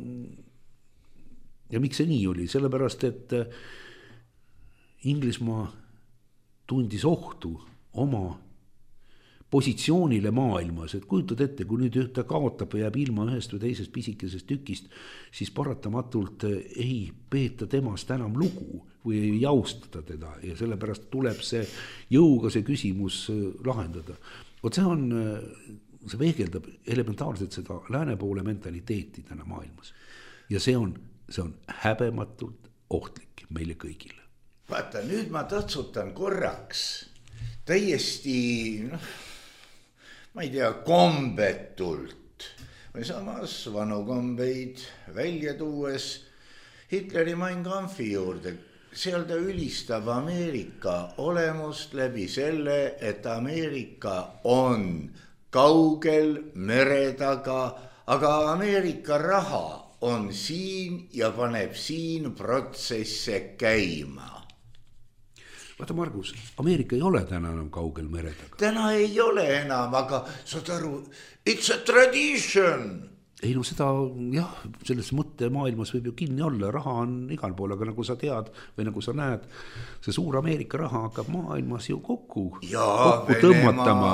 ja miks see nii oli? Sellepärast, et Inglismaa tundis ohtu oma positsioonile maailmas, et kujutad ette, kui nüüd ta kaotab ja jääb ilma ühest või teisest pisikesest tükist, siis paratamatult ei peeta temast enam lugu või ei jaustada teda ja sellepärast tuleb see jõuga see küsimus lahendada. Vot see on, see veegeldab elementaarselt seda lääne poole mentaliteeti täna maailmas ja see on, see on häbematult ohtlik meile kõigile. Vaata, nüüd ma tõtsutan korraks täiesti, noh, ma ei tea, kombetult või samas vanu kombeid välja tuues Hitleri Mein Kampfi juurde. Seal ta ülistab Ameerika olemust läbi selle, et Ameerika on kaugel mere taga, aga Ameerika raha on siin ja paneb siin protsesse käima. Vaata, Margus, Ameerika ei ole täna enam kaugel mere taga. Täna ei ole enam, aga saad aru, it's a tradition. ei no seda jah, selles mõttemaailmas võib ju kinni olla, raha on igal pool, aga nagu sa tead või nagu sa näed, see suur Ameerika raha hakkab maailmas ju kokku, kokku tõmmatama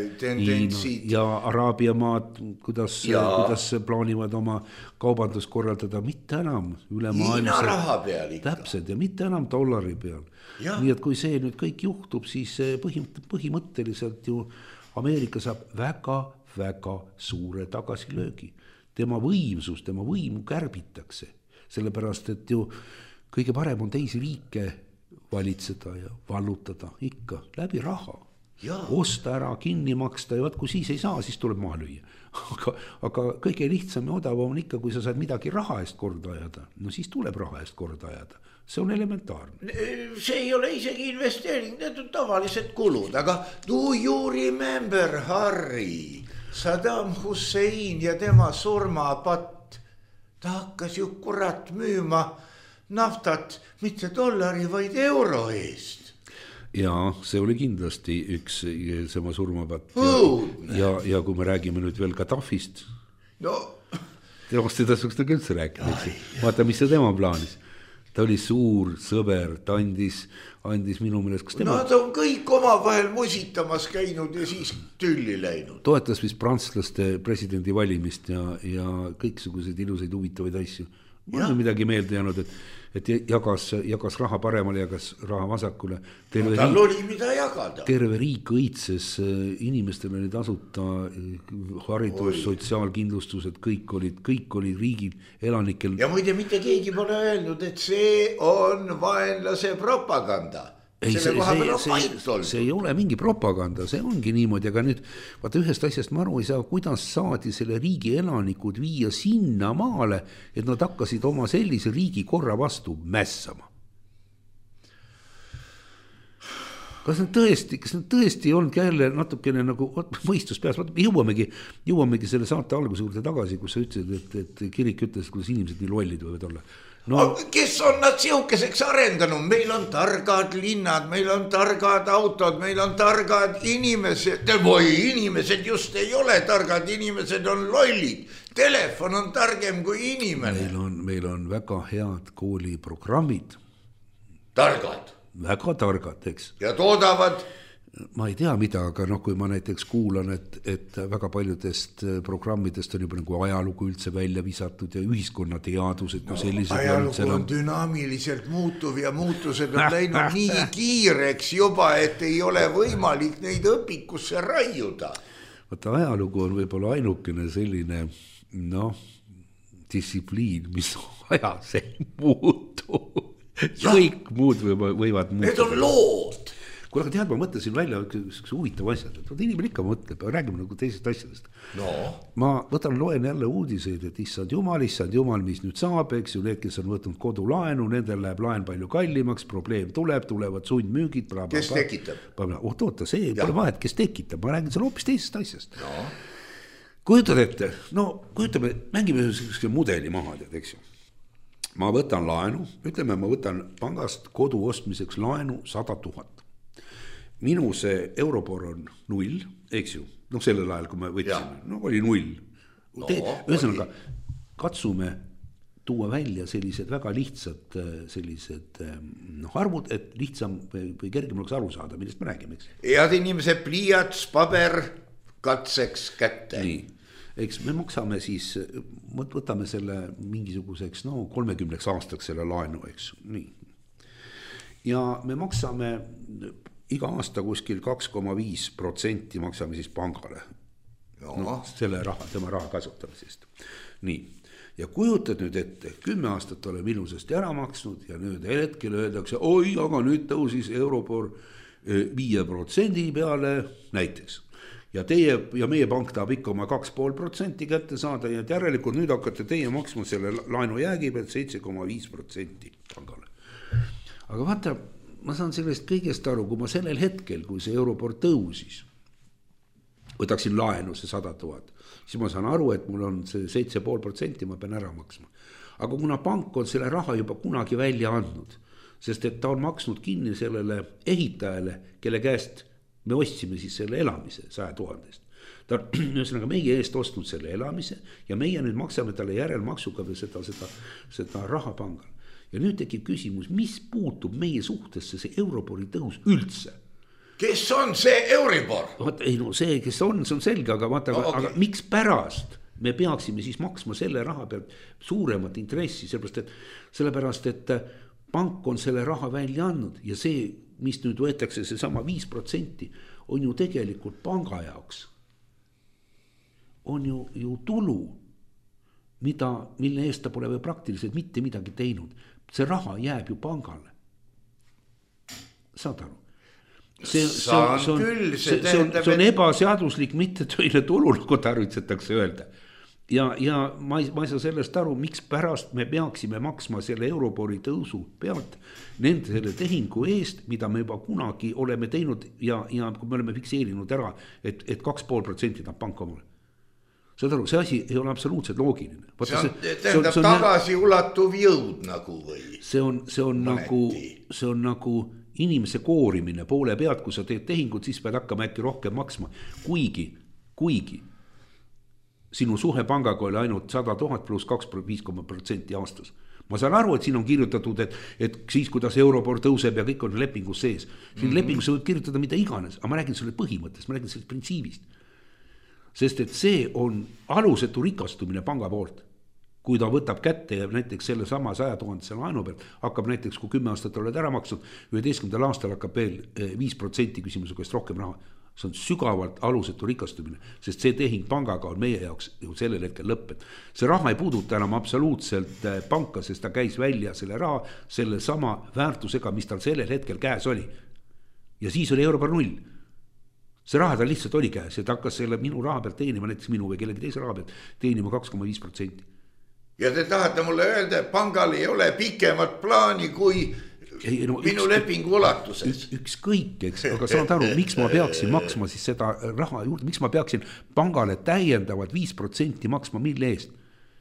ja Araabia maad, kuidas, kuidas plaanivad oma kaubandus korraldada, mitte enam üle maailma raha peal ikka. Täpselt ja mitte enam dollari peal. Ja. Nii et kui see nüüd kõik juhtub, siis põhimõtteliselt ju Ameerika saab väga, väga suure tagasilöögi. Tema võimsus, tema võimu kärbitakse, sellepärast, et ju kõige parem on teisi riike valitseda ja vallutada ikka läbi raha. Ja. Osta ära, kinni maksta ja vaat kui siis ei saa, siis tuleb maa lüüa. Aga, aga kõige lihtsam ja odavam on ikka, kui sa saad midagi raha eest korda ajada, no siis tuleb raha eest korda ajada. See on elementaarne. See ei ole isegi investeering, need on tavalised kulud, aga do you remember, Harry? Saddam Hussein ja tema surmapatt, ta hakkas ju kurat müüma naftat mitte dollari, vaid euro eest. Ja see oli kindlasti üks sama surmapatt. Ja, ja, ja kui me räägime nüüd veel Gaddafist, no. temast seda suks nagu üldse rääkida. Vaata, mis see tema plaanis. Ta oli suur sõber, ta andis, andis minu meelest, kas tema... No ta on kõik oma vahel musitamas käinud ja siis tülli läinud. Toetas vist prantslaste presidendi valimist ja, ja kõiksuguseid ilusaid huvitavaid asju. Ma olen midagi meelde jäänud, et, et jagas, jagas raha paremale, jagas raha vasakule. No, tal riik, oli mida jagada. Terve riik õitses, inimestel oli tasuta haridus, sotsiaalkindlustused, kõik olid, kõik olid riigil elanikel. Ja muide, mitte keegi pole öelnud, et see on vaenlase propaganda. Ei, see, see, see, see ei ole mingi propaganda, see ongi niimoodi, aga nüüd vaata ühest asjast ma aru ei saa, kuidas saadi selle riigi elanikud viia sinna maale, et nad hakkasid oma sellise riigi korra vastu mässama. Kas nad tõesti, kas nad tõesti on jälle natukene nagu mõistus peas, jõuamegi, jõuamegi selle saate alguse juurde tagasi, kus sa ütlesid, et, et kirik ütles, kuidas inimesed nii lollid võivad olla. No, kes on nad siukeseks arendanud? Meil on targad linnad, meil on targad autod, meil on targad inimesed. Või inimesed just ei ole targad, inimesed on lollid. Telefon on targem kui inimene. Meil on, meil on väga head kooliprogrammid. Targad. Väga targad, eks. Ja toodavad... Ma ei tea mida, aga noh, kui ma näiteks kuulan, et, et väga paljudest programmidest on juba nagu ajalugu üldse välja visatud ja ühiskonnateadused no, no ajalugu on dünaamiliselt muutuv ja muutused on läinud nii kiireks juba, et ei ole võimalik neid õpikusse raiuda. Vaata, ajalugu on võib-olla ainukene selline noh, distsipliin, mis ajas ei muutu. Kõik muud võivad muuta. Need on lood. Kui aga tead, ma mõtlesin välja üks huvitav asjad, et inimene ikka mõtleb, räägime nagu teisest asjadest. No. Ma võtan, loen jälle uudiseid, et issand jumal, issand jumal, mis nüüd saab, eks ju, need, kes on võtnud kodulaenu, nendel läheb laen palju kallimaks, probleem tuleb, tulevad sundmüügid. Bla, bla, kes tekitab? Oot, oota, see pole vahet, kes tekitab, ma räägin seal hoopis teisest asjast. No. Kujutad ette, no kujutame, mängime sellise mudeli maha, tead, eks ju. Ma võtan laenu, ütleme, ma võtan pangast kodu ostmiseks laenu sada tuhat. Minu see Eurobor on null, eks ju, noh sellel ajal, kui me võtsime, no oli null. No, ühesõnaga, katsume tuua välja sellised väga lihtsad sellised noh, arvud, et lihtsam või kergem oleks aru saada, millest me räägime, eks. Head inimesed, pliiats, paber, katseks kätte. Nii, eks me maksame siis, võtame selle mingisuguseks, no kolmekümneks aastaks selle laenu, eks, nii. Ja me maksame iga aasta kuskil kaks koma viis protsenti maksame siis pangale. No. No, selle raha, tema raha kasutamisest. Nii. Ja kujutad nüüd ette, kümme aastat oleme ilusasti ära maksnud ja nüüd hetkel öeldakse, oi, aga nüüd tõusis Eurobor viie protsendi peale näiteks. Ja teie ja meie pank tahab ikka oma kaks pool protsenti kätte saada ja järelikult nüüd hakkate teie maksma selle laenu jäägi pealt seitse koma viis protsenti pangale. Aga vaata, ma saan sellest kõigest aru, kui ma sellel hetkel, kui see Eurobor tõusis, võtaksin laenu see sada tuhat, siis ma saan aru, et mul on see seitse pool protsenti, ma pean ära maksma. Aga kuna pank on selle raha juba kunagi välja andnud, sest et ta on maksnud kinni sellele ehitajale, kelle käest me ostsime siis selle elamise saja tuhandest, ta on ühesõnaga meie eest ostnud selle elamise ja meie nüüd maksame talle järelmaksuga või seda, seda, seda raha pangal. Ja nüüd tekib küsimus, mis puutub meie suhtesse see Euribori tõus üldse? Kes on see Euribor? Vaata, ei no see, kes on, see on selge, aga vaata, no, okay. aga miks pärast me peaksime siis maksma selle raha pealt suuremat intressi, sellepärast et, sellepärast, et pank on selle raha välja andnud ja see, mis nüüd võetakse see sama viis protsenti, on ju tegelikult panga jaoks. On ju, ju tulu, mida, mille eest ta pole või praktiliselt mitte midagi teinud. See raha jääb ju pangale. Saad aru? See, see, on, see, on, küll, see, see, on, see on ebaseaduslik mitte töine tulu, nagu tarvitsetakse öelda. Ja, ja ma, ei, ma ei saa sellest aru, miks pärast me peaksime maksma selle Euribori tõusu pealt nende selle tehingu eest, mida me juba kunagi oleme teinud ja, ja me oleme fikseerinud ära, et, et kaks pool protsenti ta panka omale. Saad aru, see asi ei ole absoluutselt loogiline. See on, see, tähendab see on, tagasi ulatuv jõud nagu või? See on, see on nagu, see on nagu inimese koorimine poole pealt, kui sa teed tehingut, siis pead hakkama äkki rohkem maksma. Kuigi, kuigi sinu suhe pangaga oli ainult sada tuhat pluss kaks viis protsenti aastas. Ma saan aru, et siin on kirjutatud, et, et siis kuidas Euribor tõuseb ja kõik on lepingus sees. Siin mm-hmm. lepingus võib kirjutada mida iganes, aga ma räägin selle põhimõttest, ma räägin sellest printsiibist. Sest et see on alusetu rikastumine panga poolt. Kui ta võtab kätte ja näiteks selle sama saja tuhande laenu pealt, hakkab näiteks, kui kümme aastat oled ära maksnud, üheteistkümnendal aastal hakkab veel viis protsenti küsimuse käest rohkem raha. See on sügavalt alusetu rikastumine, sest see tehing pangaga on meie jaoks ju sellel hetkel lõpped. See raha ei puuduta enam absoluutselt panka, sest ta käis välja selle raha selle sama väärtusega, mis tal sellel hetkel käes oli. Ja siis oli Euribor null. See raha ta lihtsalt oli käes ja ta hakkas selle minu raha pealt teenima, näiteks minu või kellegi teise raha pealt teenima kaks koma viis protsenti. Ja te tahate mulle öelda, et pangal ei ole pikemat plaani kui ei, no, minu üks, lepingu ulatuses. Ükskõik, eks, aga saad aru, miks ma peaksin maksma siis seda raha juurde, miks ma peaksin pangale täiendavad viis protsenti maksma mille eest?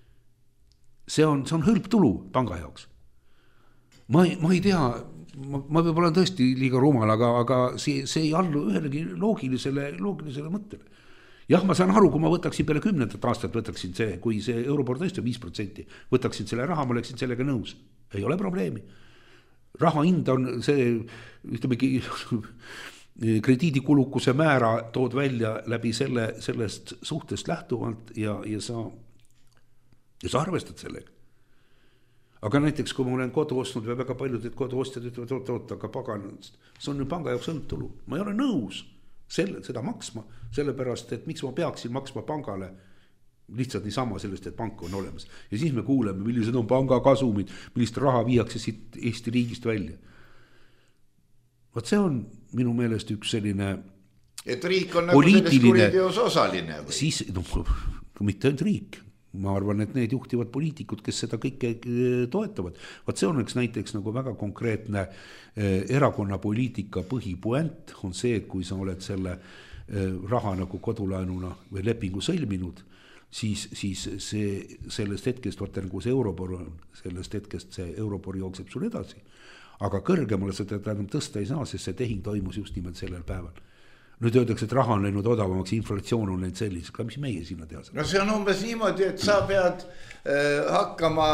See on, see on hõlptulu panga jaoks. Ma ei, ma ei tea, ma, ma võib olla tõesti liiga rumal, aga, aga see, see ei allu ühelegi loogilisele, loogilisele mõttele. Jah, ma saan aru, kui ma võtaksin peale kümnendat aastat, võtaksin see, kui see Euribor tõesti on viis protsenti, võtaksin selle raha, ma oleksin sellega nõus. Ei ole probleemi. Raha hind on see, ütleme, krediidikulukuse määra tood välja läbi selle, sellest suhtest lähtuvalt ja, ja, sa, ja sa arvestad sellega. Aga näiteks, kui ma olen kodu ostnud või väga paljud, et kodu ostjad ütlevad, oot, oot, aga pagan, see on panga jaoks õltulu. Ma ei ole nõus selle, seda maksma, sellepärast, et miks ma peaksin maksma pangale lihtsalt niisama sellest, et pank on olemas. Ja siis me kuuleme, millised on panga kasumid, millist raha viiakse siit Eesti riigist välja. Vaat see on minu meelest üks selline et riik on nagu selles kuriteos osaline või? Siis, no, mitte ainult riik. Ma arvan, et need juhtivad poliitikud, kes seda kõike toetavad. Vaat see on üks näiteks nagu väga konkreetne eh, erakonna poliitika põhipuent on see, et kui sa oled selle eh, raha nagu kodulaenuna või lepingu sõlminud, siis, siis see, sellest hetkest, vaata nagu see Euribor on, sellest hetkest see Euribor jookseb sul edasi. Aga kõrgemale seda enam tõsta ei saa, sest see tehing toimus just nimelt sellel päeval. Nüüd öeldakse, et raha on läinud odavamaks, inflatsioon on läinud selliseks, aga mis meie sinna teha? No see on umbes niimoodi, et sa pead äh, hakkama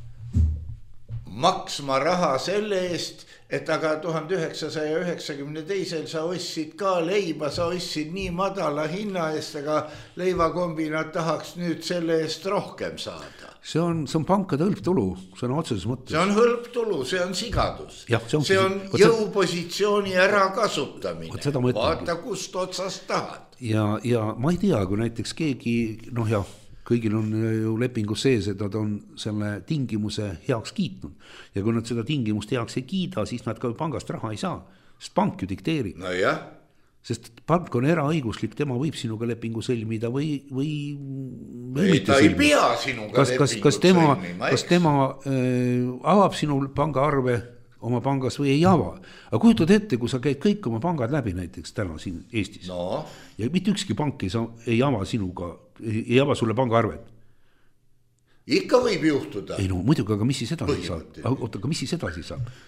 maksma raha selle eest, et aga tuhande üheksasaja üheksakümne teisel sa ostsid ka leiba, sa ostsid nii madala hinna eest, aga leivakombinaat tahaks nüüd selle eest rohkem saada. See on, see on pankade hõlptulu, see on otseses mõttes. See on hõlptulu, see on sigadus. Ja, see on, see on jõupositsiooni ära kasutamine. Vaata, kust otsast tahad. Ja, ja ma ei tea, kui näiteks keegi, noh jah, kõigil on ju lepingus sees, et nad on selle tingimuse heaks kiitnud. Ja kui nad seda tingimust heaks ei kiida, siis nad ka pangast raha ei saa. Sest pank ju dikteerib. No jah. Sest pank on eraõiguslik, tema võib sinuga lepingu sõlmida või, või, või ei, ta ei pea sinuga kas, kas, kas tema, sõlmima. Kas tema äh, avab sinu pangaarve oma pangas või ei ava. Aga kujutad ette, kui sa käid kõik oma pangad läbi näiteks täna siin Eestis. No. Ja mitte ükski pank ei, saa, ei ava sinuga, ei ava sulle pangaarvet. Ikka võib juhtuda. Ei no muidugi, aga mis siis edasi saab? Oota, aga mis siis edasi saab?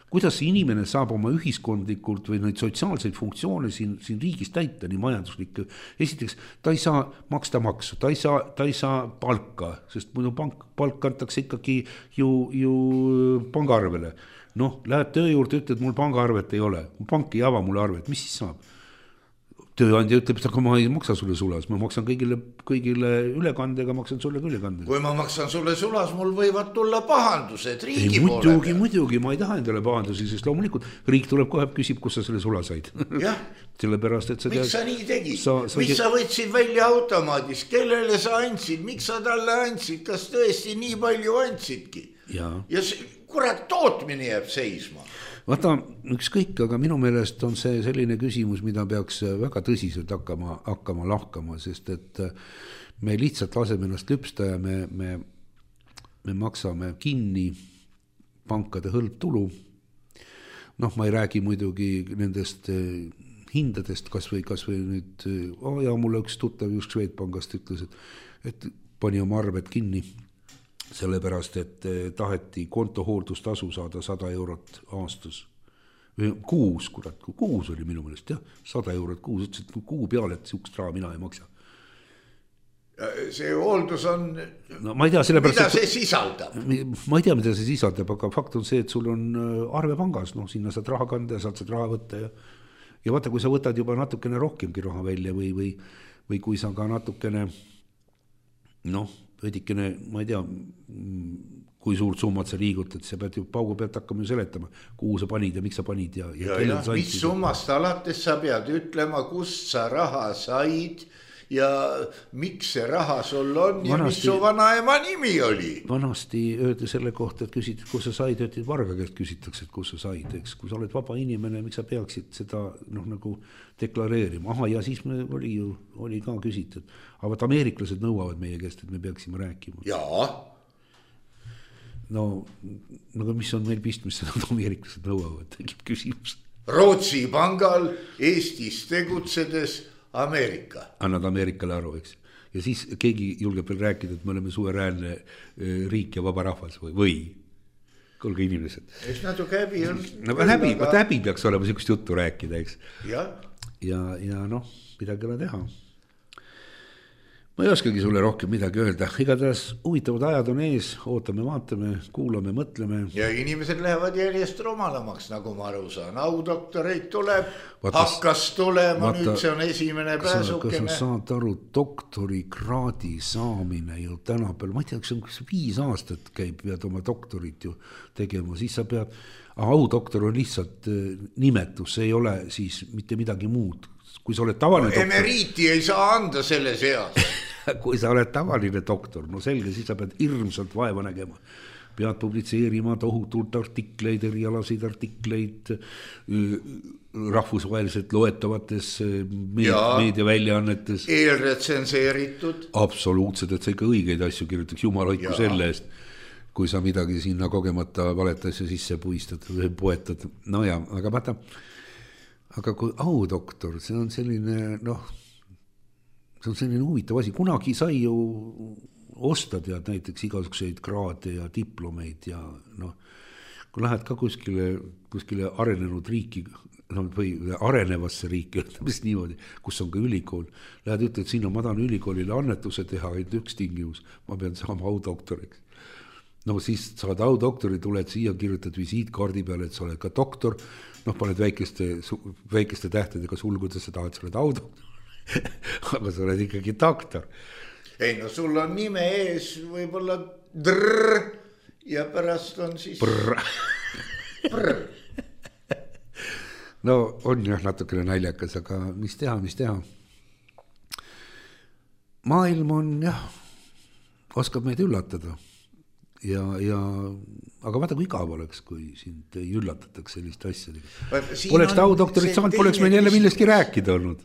kuidas inimene saab oma ühiskondlikult või neid sotsiaalseid funktsioone siin, siin riigis täita, nii majanduslikke. Esiteks, ta ei saa maksta maksu, ta ei saa, ta ei saa palka, sest muidu pank, palk kantakse ikkagi ju, ju pangaarvele. Noh, lähed töö juurde, ütled, mul pangaarvet ei ole, pank ei ava mulle arvet, mis siis saab? Tööandja ütleb, et aga ma ei maksa sulle sulas, ma maksan kõigile, kõigile ülekandega, maksan sulle ka ülekandega. Kui ma maksan sulle sulas, mul võivad tulla pahandused riigi ei, poole. Muidugi, muidugi, ma ei taha endale pahandusi, sest loomulikult riik tuleb kohe küsib, kus sa selle sula said. Jah. Sellepärast, et sa miks tead, sa nii tegid? Sa, sa miks sa võtsid välja automaadis? Kellele sa andsid? Miks sa talle andsid? Kas tõesti nii palju andsidki? Ja, ja see, kurat, tootmine jääb seisma. Vaata, ükskõik, aga minu meelest on see selline küsimus, mida peaks väga tõsiselt hakkama, hakkama lahkama, sest et me lihtsalt laseme ennast lüpsta ja me, me, me maksame kinni pankade hõlptulu. Noh, ma ei räägi muidugi nendest hindadest, kas või, kas või nüüd, oh ja mulle üks tuttav just Šveitpangast ütles, et, et pani oma arved kinni. Sellepärast, et taheti kontohooldustasu saada sada eurot aastas. Kuus, kurat, kuus oli minu meelest, jah, sada eurot kuus, ütles, et kuu peale, et siukest raha mina ei maksa. See hooldus on, no, ma ei tea, sellepärast, mida see sisaldab? Ma ei tea, mida see sisaldab, aga fakt on see, et sul on arve pangas, noh, sinna saad raha kanda ja saad saad raha võtta ja, ja vaata, kui sa võtad juba natukene rohkemgi raha välja või, või, või kui sa ka natukene, noh, veidikene, ma ei tea, kui suurt summat sa liigutad, sa pead ju paugu pealt hakkama ju seletama, kuhu sa panid ja miks sa panid ja, ja, ja, ja mis summast alates sa pead ütlema, kust sa raha said ja miks see raha sul on ja vanasti, mis su vanaema nimi oli. Vanasti öeldi selle kohta, et küsid, kus sa said, öeldi varga käest küsitakse, et kus sa said, eks, kui sa oled vaba inimene, miks sa peaksid seda noh, nagu deklareerima. Aha, ja siis me oli ju, oli ka küsitud, aga vaat ameeriklased nõuavad meie käest, et me peaksime rääkima. Jaa. No, no mis on meil pistmist, seda ameeriklased nõuavad, tekib küsimus. Rootsi pangal Eestis tegutsedes Ameerika. Annad Ameerikale aru, eks. Ja siis keegi julgeb veel rääkida, et me oleme suveräänne riik ja vaba rahvas või, või. Kuulge inimesed. Eks natuke häbi on. No häbi, aga... häbi peaks olema sellist juttu rääkida, eks. Ja, ja, ja noh, midagi ole teha. Ma ei oskagi sulle rohkem midagi öelda. Igatahes huvitavad ajad on ees, ootame, vaatame, kuulame, mõtleme. Ja inimesed lähevad järjest rumalamaks, nagu ma aru saan. Audoktoreid tuleb, Vatas, hakkas tulema, vaata, nüüd see on esimene pääsukene. Kas sa saad aru, doktori kraadi saamine ju tänapäeval, ma ei tea, kas viis aastat käib, pead oma doktorit ju tegema, siis sa pead, audoktor on lihtsalt nimetus, see ei ole siis mitte midagi muud. Kui sa oled tavaline no, doktor. Emeriiti ei saa anda selle seas. Kui sa oled tavaline doktor, no selge, siis sa pead hirmsalt vaeva nägema. Pead publitseerima tohutult artikleid, erialaseid artikleid rahvusvaheliselt loetavates meediaväljaannetes. Eelretsenseeritud. Absoluutselt, et sa ikka õigeid asju kirjutaks, jumal hoidku selle eest, kui sa midagi sinna kogemata valetasja sisse puistad või poetad. No ja, aga vaata, aga kui audoktor, see on selline, noh, see on selline huvitav asi. Kunagi sai ju osta tead näiteks igasuguseid kraade ja diplomeid ja noh, kui lähed ka kuskile, kuskile arenenud riiki, no, või arenevasse riiki, mis niimoodi, kus on ka ülikool, lähed ütled, siin on ma tahan ülikoolile annetuse teha, ainult üks tingimus, ma pean saama audoktoriks. No siis saad audoktori, tuled siia, kirjutad visiitkaardi peale, et sa oled ka doktor, noh, paned väikeste, väikeste tähtedega sulgudes, sa tahad, sa oled audoktor, aga sa oled ikkagi doktor. Ei, no sul on nime ees võib-olla drrr ja pärast on siis brrr. Brrr. No on jah natukene naljakas, aga mis teha, mis teha. Maailm on jah, oskab meid üllatada. Ja, ja, aga vaata, kui igav oleks, kui sind ei üllatataks sellist asjadega. Poleks ta audoktorit saanud, poleks meil jälle millestki rääkida olnud.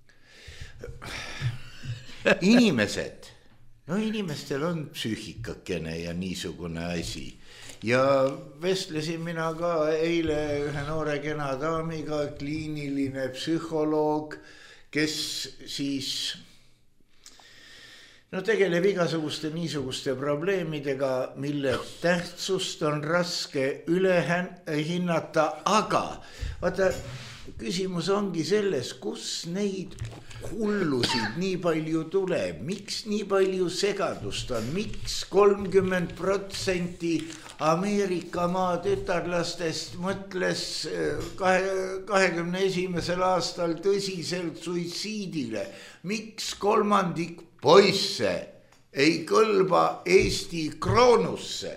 Inimesed, no inimestel on psüühikakene ja niisugune asi. Ja vestlesin mina ka eile ühe noore kena daamiga, kliiniline psühholoog, kes siis no tegeleb igasuguste niisuguste probleemidega, mille tähtsust on raske üle hinnata, aga vaata, küsimus ongi selles, kus neid hullusid nii palju tuleb, miks nii palju segadust on, miks kolmkümmend protsenti Ameerika maa tütarlastest mõtles kahekümne esimesel aastal tõsiselt suitsiidile, miks kolmandik poisse ei kõlba Eesti kroonusse.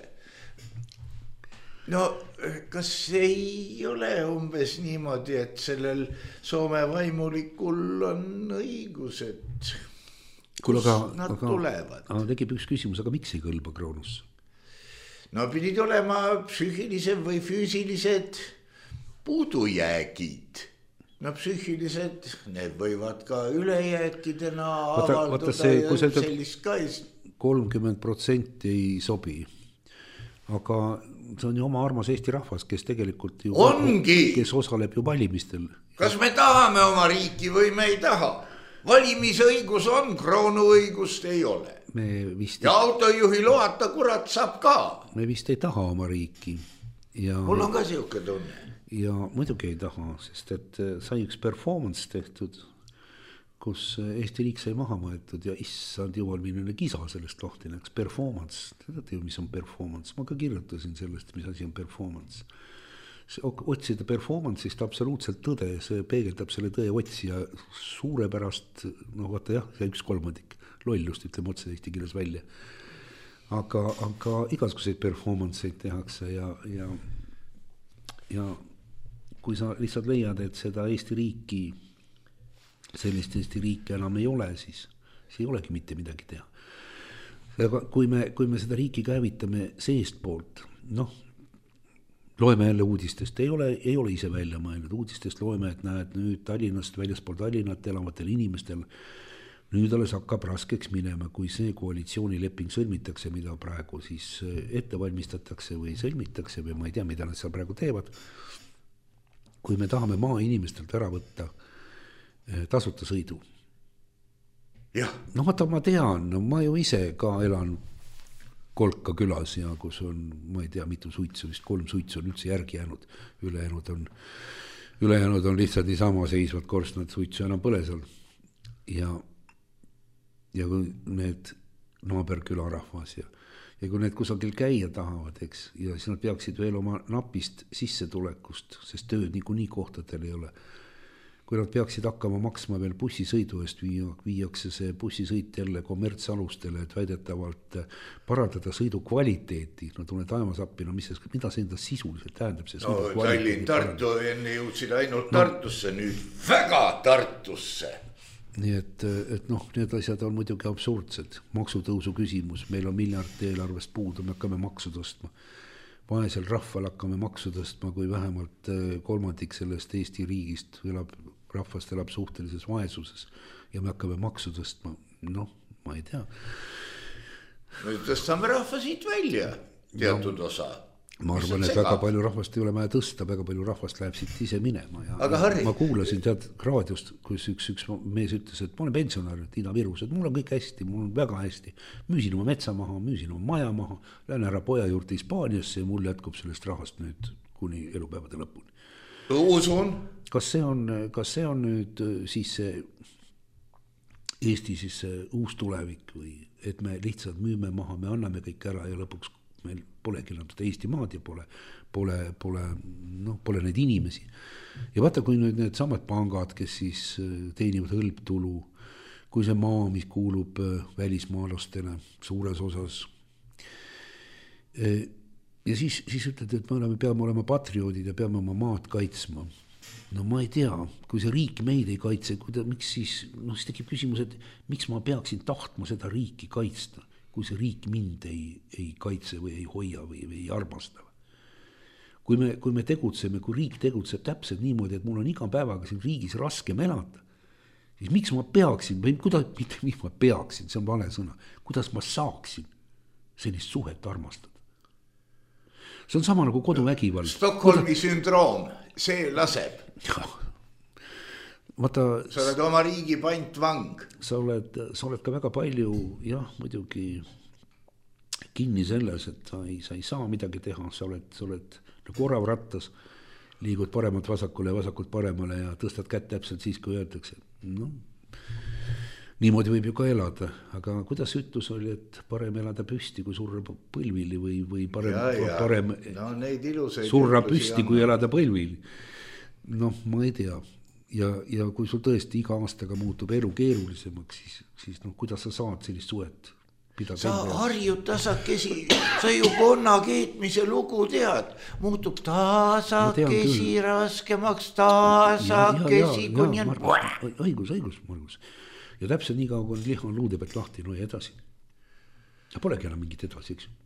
No kas ei ole umbes niimoodi, et sellel Soome vaimulikul on õigused, kus aga, nad aga, tulevad? Aga tekib üks küsimus, aga miks ei kõlba kroonusse? No pidid olema psüühilised või füüsilised puudujäägid. No psüühilised, need võivad ka ülejääkidena vaata, avalduda vaata see, ja sellist ka. kolmkümmend protsenti ei sobi, aga see on ju oma armas Eesti rahvas, kes tegelikult ju ongi, kes osaleb ju valimistel. Kas me tahame oma riiki või me ei taha? Valimisõigus on, kroonuõigust ei ole. Me vist... Ja autojuhi loata kurat saab ka. Me vist ei taha oma riiki. Ja... Mul on ka siuke tunne. Ja muidugi ei taha, sest et sai üks performance tehtud, kus Eesti riik sai maha mõetud ja issand jumal, milline kisa sellest lahti läks. Performance, teate ju, mis on performance? Ma ka kirjutasin sellest, mis asi on performance. Otsida performance'ist absoluutselt tõde, see peegeldab selle tõe otsija suurepärast, no vaata jah, see üks kolmandik lollust, ütleme otse eesti keeles välja. Aga, aga igasuguseid performance'id tehakse ja, ja, ja kui sa lihtsalt leiad, et seda Eesti riiki, sellist Eesti riiki enam ei ole, siis, siis ei olegi mitte midagi teha. Aga kui me, kui me seda riiki käivitame seest poolt, noh, loeme jälle uudistest, ei ole, ei ole ise välja mõelnud, uudistest loeme, et näed nüüd Tallinnast väljaspool Tallinnat elavatel inimestel nüüd alles hakkab raskeks minema, kui see koalitsioonileping sõlmitakse, mida praegu siis ette valmistatakse või sõlmitakse või ma ei tea, mida nad seal praegu teevad. Kui me tahame maa inimestelt ära võtta tasuta sõidu. Jah. No vaata, ma tean, no ma ju ise ka elan Kolka külas ja kus on, ma ei tea, mitu suitsu, vist kolm suitsu on üldse järgi jäänud. Ülejäänud on, ülejäänud on lihtsalt niisama seisvad korstnad, suitsu enam põle seal. Ja, ja kui need naaberküla rahvas ja, ja kui need kusagil käia tahavad, eks, ja siis nad peaksid veel oma napist sissetulekust, sest tööd niikuinii kohtadel ei ole. Kui nad peaksid hakkama maksma veel bussisõidu eest, viiakse see bussisõit jälle kommertsalustele, et väidetavalt parandada sõidu kvaliteeti. No tule taemas appi, no mis see, mida see enda sisuliselt tähendab? See no Tallinn, Tartu enne jõudsid ainult no, Tartusse, nüüd väga Tartusse. Nii et, et noh, need asjad on muidugi absurdsed. Maksutõusu küsimus, meil on miljard eelarvest puudu, me hakkame maksu tõstma. Vaesel rahval hakkame maksu tõstma, kui vähemalt kolmandik sellest Eesti riigist elab, rahvast elab suhtelises vaesuses ja me hakkame maksu tõstma. Noh, ma ei tea. Nüüd tõstame rahva siit välja, teatud no, osa. Ma arvan, et väga palju rahvast ei ole vaja tõsta, väga palju rahvast läheb siit ise minema. Ja aga Harri... Ma kuulasin tead raadiost, kus üks, üks mees ütles, et ma olen pensionär, et Ida-Virus, et mul on kõik hästi, mul on väga hästi. Müüsin oma metsa maha, müüsin oma maja maha, lähen ära poja juurde Hispaaniasse ja mul jätkub sellest rahast nüüd kuni elupäevade lõpuni. Usun. Kas see on, kas see on nüüd siis see Eesti siis see uus tulevik või et me lihtsalt müüme maha, me anname kõik ära ja lõpuks meil polegi enam seda Eesti maad ja pole, pole, pole, no, pole neid inimesi. Ja vaata, kui nüüd need samad pangad, kes siis teenivad hõlptulu, kui see maa, mis kuulub välismaalastele suures osas. Ja siis, siis ütled, et me oleme, peame olema patrioodid ja peame oma maad kaitsma. No ma ei tea, kui see riik meid ei kaitse, kuida, miks siis, no siis tekib küsimus, et miks ma peaksin tahtma seda riiki kaitsta, kui see riik mind ei, ei kaitse või ei hoia või, või ei armasta. Kui me, kui me tegutseme, kui riik tegutseb täpselt niimoodi, et mul on iga päevaga siin riigis raskem elada, siis miks ma peaksin, või kuidas, mitte miks ma peaksin, see on vale sõna, kuidas ma saaksin sellist suhet armastada. See on sama nagu koduvägivald. Stockholmi sündroom, see laseb. vaata. sa oled oma riigi pantvang. sa oled, sa oled ka väga palju, jah, muidugi kinni selles, et sa ei, sa ei saa midagi teha, sa oled, sa oled nagu oravrattas, liigud paremalt vasakule ja vasakult paremale ja tõstad kätt täpselt siis, kui öeldakse, noh, niimoodi võib ju ka elada, aga kuidas ütlus oli, et parem elada püsti, kui surra põlvili või, või parem, ja, ja. parem no, neid ilusaid surra püsti, on. Kui elada põlvili. Noh, ma ei tea. Ja, ja kui sul tõesti iga aastaga muutub elu keerulisemaks, siis, siis noh, kuidas sa saad sellist suhet pidada? Sa harjud tasakesi, sa ju konna keetmise lugu tead, muutub tasakesi raskemaks, tasakesi, kuni on... Õigus, õigus, Margus. Ja täpselt nii kaua, kui on liha luude pealt lahti, no ja edasi. Ja polegi enam mingit edasi, eks.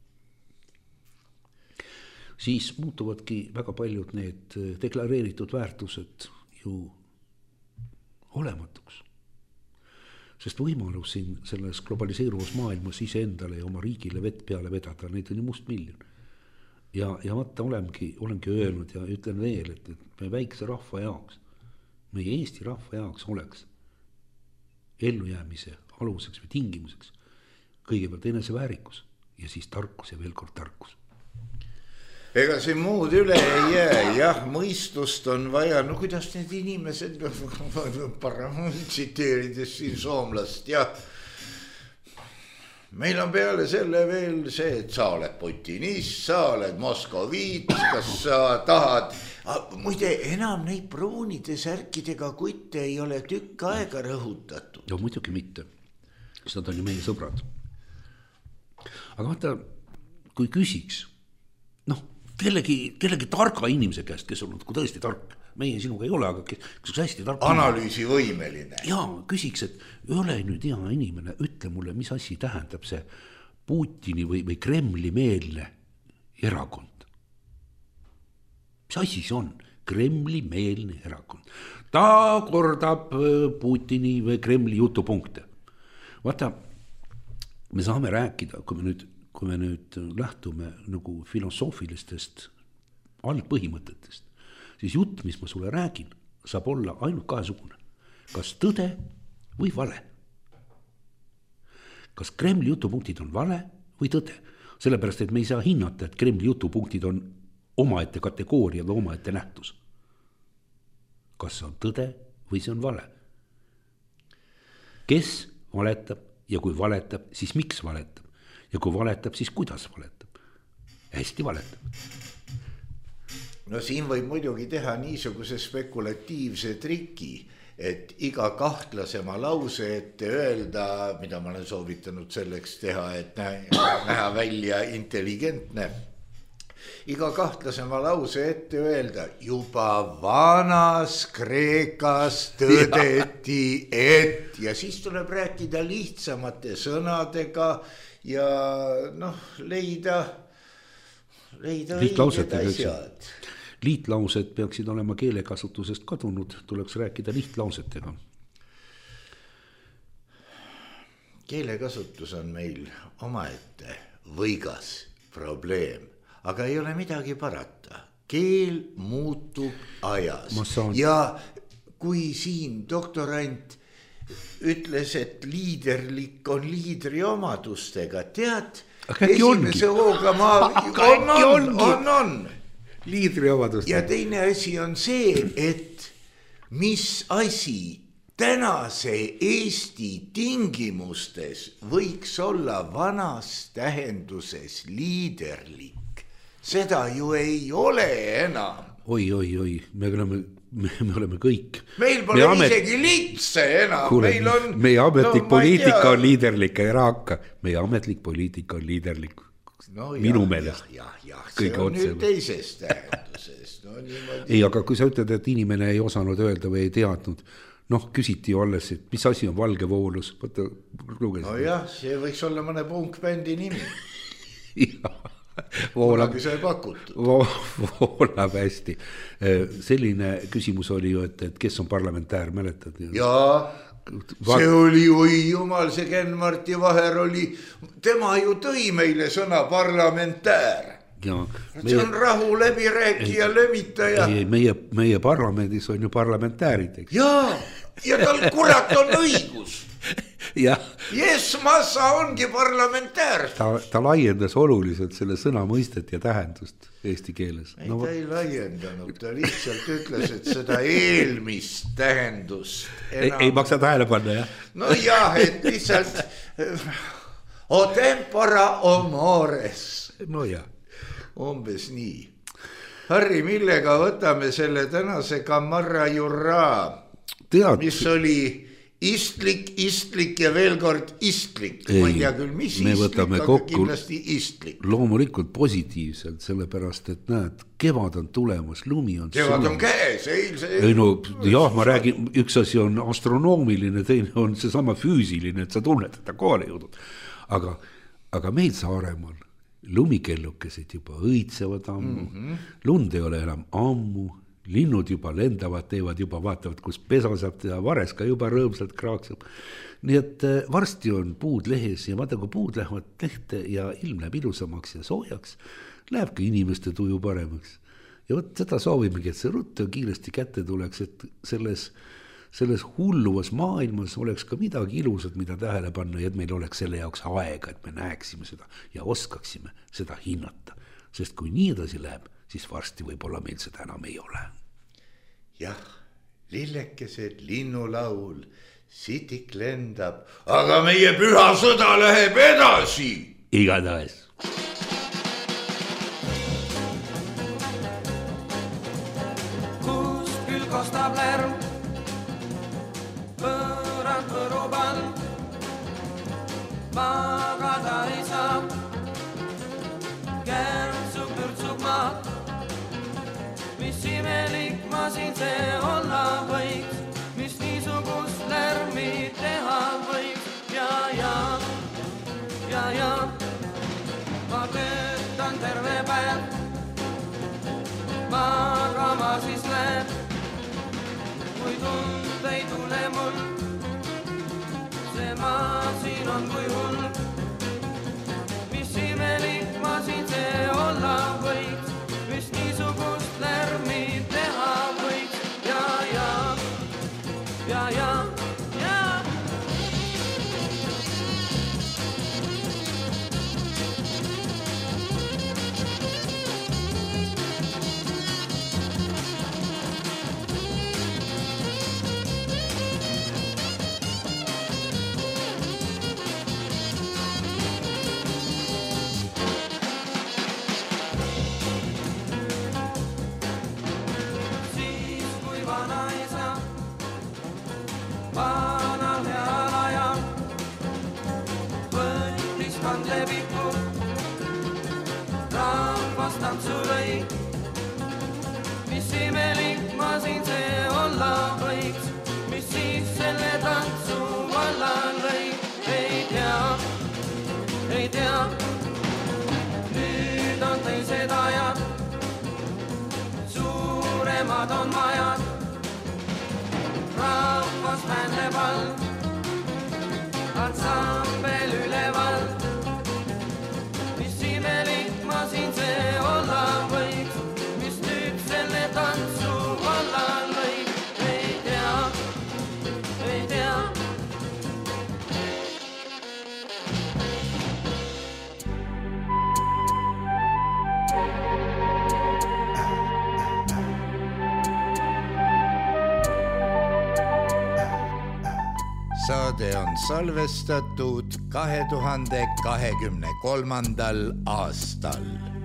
Siis muutuvadki väga paljud need deklareeritud väärtused ju olematuks. Sest võimalus siin selles globaliseeruvas maailmas iseendale ja oma riigile vett peale vedada, neid on ju must miljon. Ja, ja vaata, olengi, olengi öelnud ja ütlen veel, et, et meie väikse rahva jaoks, meie Eesti rahva jaoks oleks ellujäämise aluseks või tingimuseks kõigepealt enese väärikus ja siis tarkus ja veel kord tarkus. Ega siin muud üle ei jää, jah, mõistust on vaja, no kuidas need inimesed, tsiteerides siin soomlast, jah, meil on peale selle veel see, et sa oled putinist, sa oled moskoviit, kas sa tahad, muide, enam neid pruunide särkidega kutte ei ole tükk aega rõhutatud. No muidugi mitte, sest nad on ju meie sõbrad. Aga vaata, kui küsiks, noh, kellegi, kellegi targa inimese käest, kes on kui tõesti tark, meie sinuga ei ole, aga kes, kes hästi tark. Analüüsivõimeline. Jaa, küsiks, et ole nüüd hea inimene, ütle mulle, mis asi tähendab see Putini või, või Kremli meelne erakond. Mis asi see on? Kremli meelne erakond. Ta kordab Putini või Kremli jutupunkte. Vaata, me saame rääkida, kui me nüüd kui me nüüd lähtume nagu filosoofilistest algpõhimõtetest, siis jutt, mis ma sulle räägin, saab olla ainult kahesugune. Kas tõde või vale? Kas Kremli jutupunktid on vale või tõde? Sellepärast, et me ei saa hinnata, et Kremli jutupunktid on omaette kategooria või omaette nähtus. Kas see on tõde või see on vale? Kes valetab ja kui valetab, siis miks valetab? Ja kui valetab, siis kuidas valetab? Hästi valetab. No siin võib muidugi teha niisuguse spekulatiivse triki, et iga kahtlasema lause ette öelda, mida ma olen soovitanud selleks teha, et näha välja intelligentne. Iga kahtlasema lause ette öelda, juba vanas Kreekas tõdeti, et ja siis tuleb rääkida lihtsamate sõnadega ja noh, leida, leida õiged asjad. Liitlaused peaksid olema keelekasutusest kadunud, tuleks rääkida liitlausetega. Keelekasutus on meil omaette võigas probleem, aga ei ole midagi parata. Keel muutub ajas. Ja kui siin doktorant ütles, et liiderlik on liidri omadustega, tead, esimese hooga ma on, on, on, on. Liidri omadustega. Ja teine asi on see, et mis asi tänase Eesti tingimustes võiks olla vanas tähenduses liiderlik. Seda ju ei ole enam. Oi, oi, oi, me oleme... Me, me oleme kõik. Meil pole me amet... isegi litse enam. Kuule, meil on... meie ametlik no, poliitika on liiderlik, ära hakka. Meie ametlik poliitika on liiderlik. No, minu jah, meelest. Jah, jah, jah. See on nüüd teisest tähendusest. No, ei, aga kui sa ütled, et inimene ei osanud öelda või ei teadnud, noh, küsiti ju alles, et mis asi on valgevoolus. Võtta, no jah, see võiks olla mõne punkbändi nimi. jah. Voolab, voolab hästi. Selline küsimus oli ju, et, et kes on parlamentäär, mäletad? Jaa, see oli, oi jumal, see Ken-Marti Vaher oli, tema ju tõi meile sõna parlamentäär. Ja, meie, see on rahu läbirääkija, lömitaja. Meie, meie parlamendis on ju parlamentäärid, eks? Jaa, ja tal kurat on õigus. Yes, massa ongi parlamentäär. Ta, ta laiendas oluliselt selle sõna mõistet ja tähendust eesti keeles. Ei, no, ta ei laiendanud, ta lihtsalt ütles, et seda eelmist tähendust enam... ei, ei maksa tähele panna, jah? No jah, et lihtsalt o tempora o mores. No jah. Umbes nii. Harri, millega võtame selle tänase Kamarra Jurra, Tead... mis oli... istlik, istlik ja veel kord istlik. Ei, ma ei tea küll, mis istlik, aga kokku, kindlasti istlik. Loomulikult positiivselt, sellepärast, et näed, kevad on tulemas, lumi on kevad sulem. On käes, eilse... Ei no, jah, ma räägin, üks asi on astronoomiline, teine on see sama füüsiline, et sa tunned, et ta kohale jõudnud. Aga, aga meil Saaremaal lumikellukesed juba õitsevad ammu, mm -hmm. lund ei ole enam ammu, linnud juba lendavad, teevad juba, vaatavad, kus pesa saab teha, vares ka juba rõõmsalt kraaksab. Nii et varsti on puud lehes ja vaata, kui puud lähevad lehte ja ilm läheb ilusamaks ja soojaks, läheb ka inimeste tuju paremaks. Ja võt, seda soovimegi, et see ruttu kiiresti kätte tuleks, et selles, selles hulluvas maailmas oleks ka midagi ilusat, mida tähele panna ja et meil oleks selle jaoks aega, et me näeksime seda ja oskaksime seda hinnata. Sest kui nii edasi läheb, siis varsti võib-olla meil seda enam ei ole. Jah, lillekesed, linnulaul, sitik lendab, aga meie püha sõda läheb edasi. Igatahes. Kust küll kostab lärm, võõrand võrubal, magada ei saa, kärtsub, pürtsub maad. Mis imelik masin see olla võiks, mis niisugust lärmi teha võiks. Ja, ja, ja, ja, ma töötan terve päev, magama siis läheb, kui tund ei tule mul, see masin on kui hull. Mis imelik masin see olla võiks, mis niisugust lärmi teha võiks. Ja, ja, ja, ja, ja. Vanal heal ajal võttis kandleviku, rahvast tantsu lõi. Mis imelik masin see olla võiks, mis siis selle tantsu valla lõi. Ei tea, ei tea, nüüd on teised ajad, suuremad on majad, rahvas männeb all, ansambel üleval. Mis imelik masin see olla võiks, mis nüüd selle tantsu valla lõi. Ei tea, ei tea. Saade on salvestatud kahe tuhande kahekümne kolmandal aastal.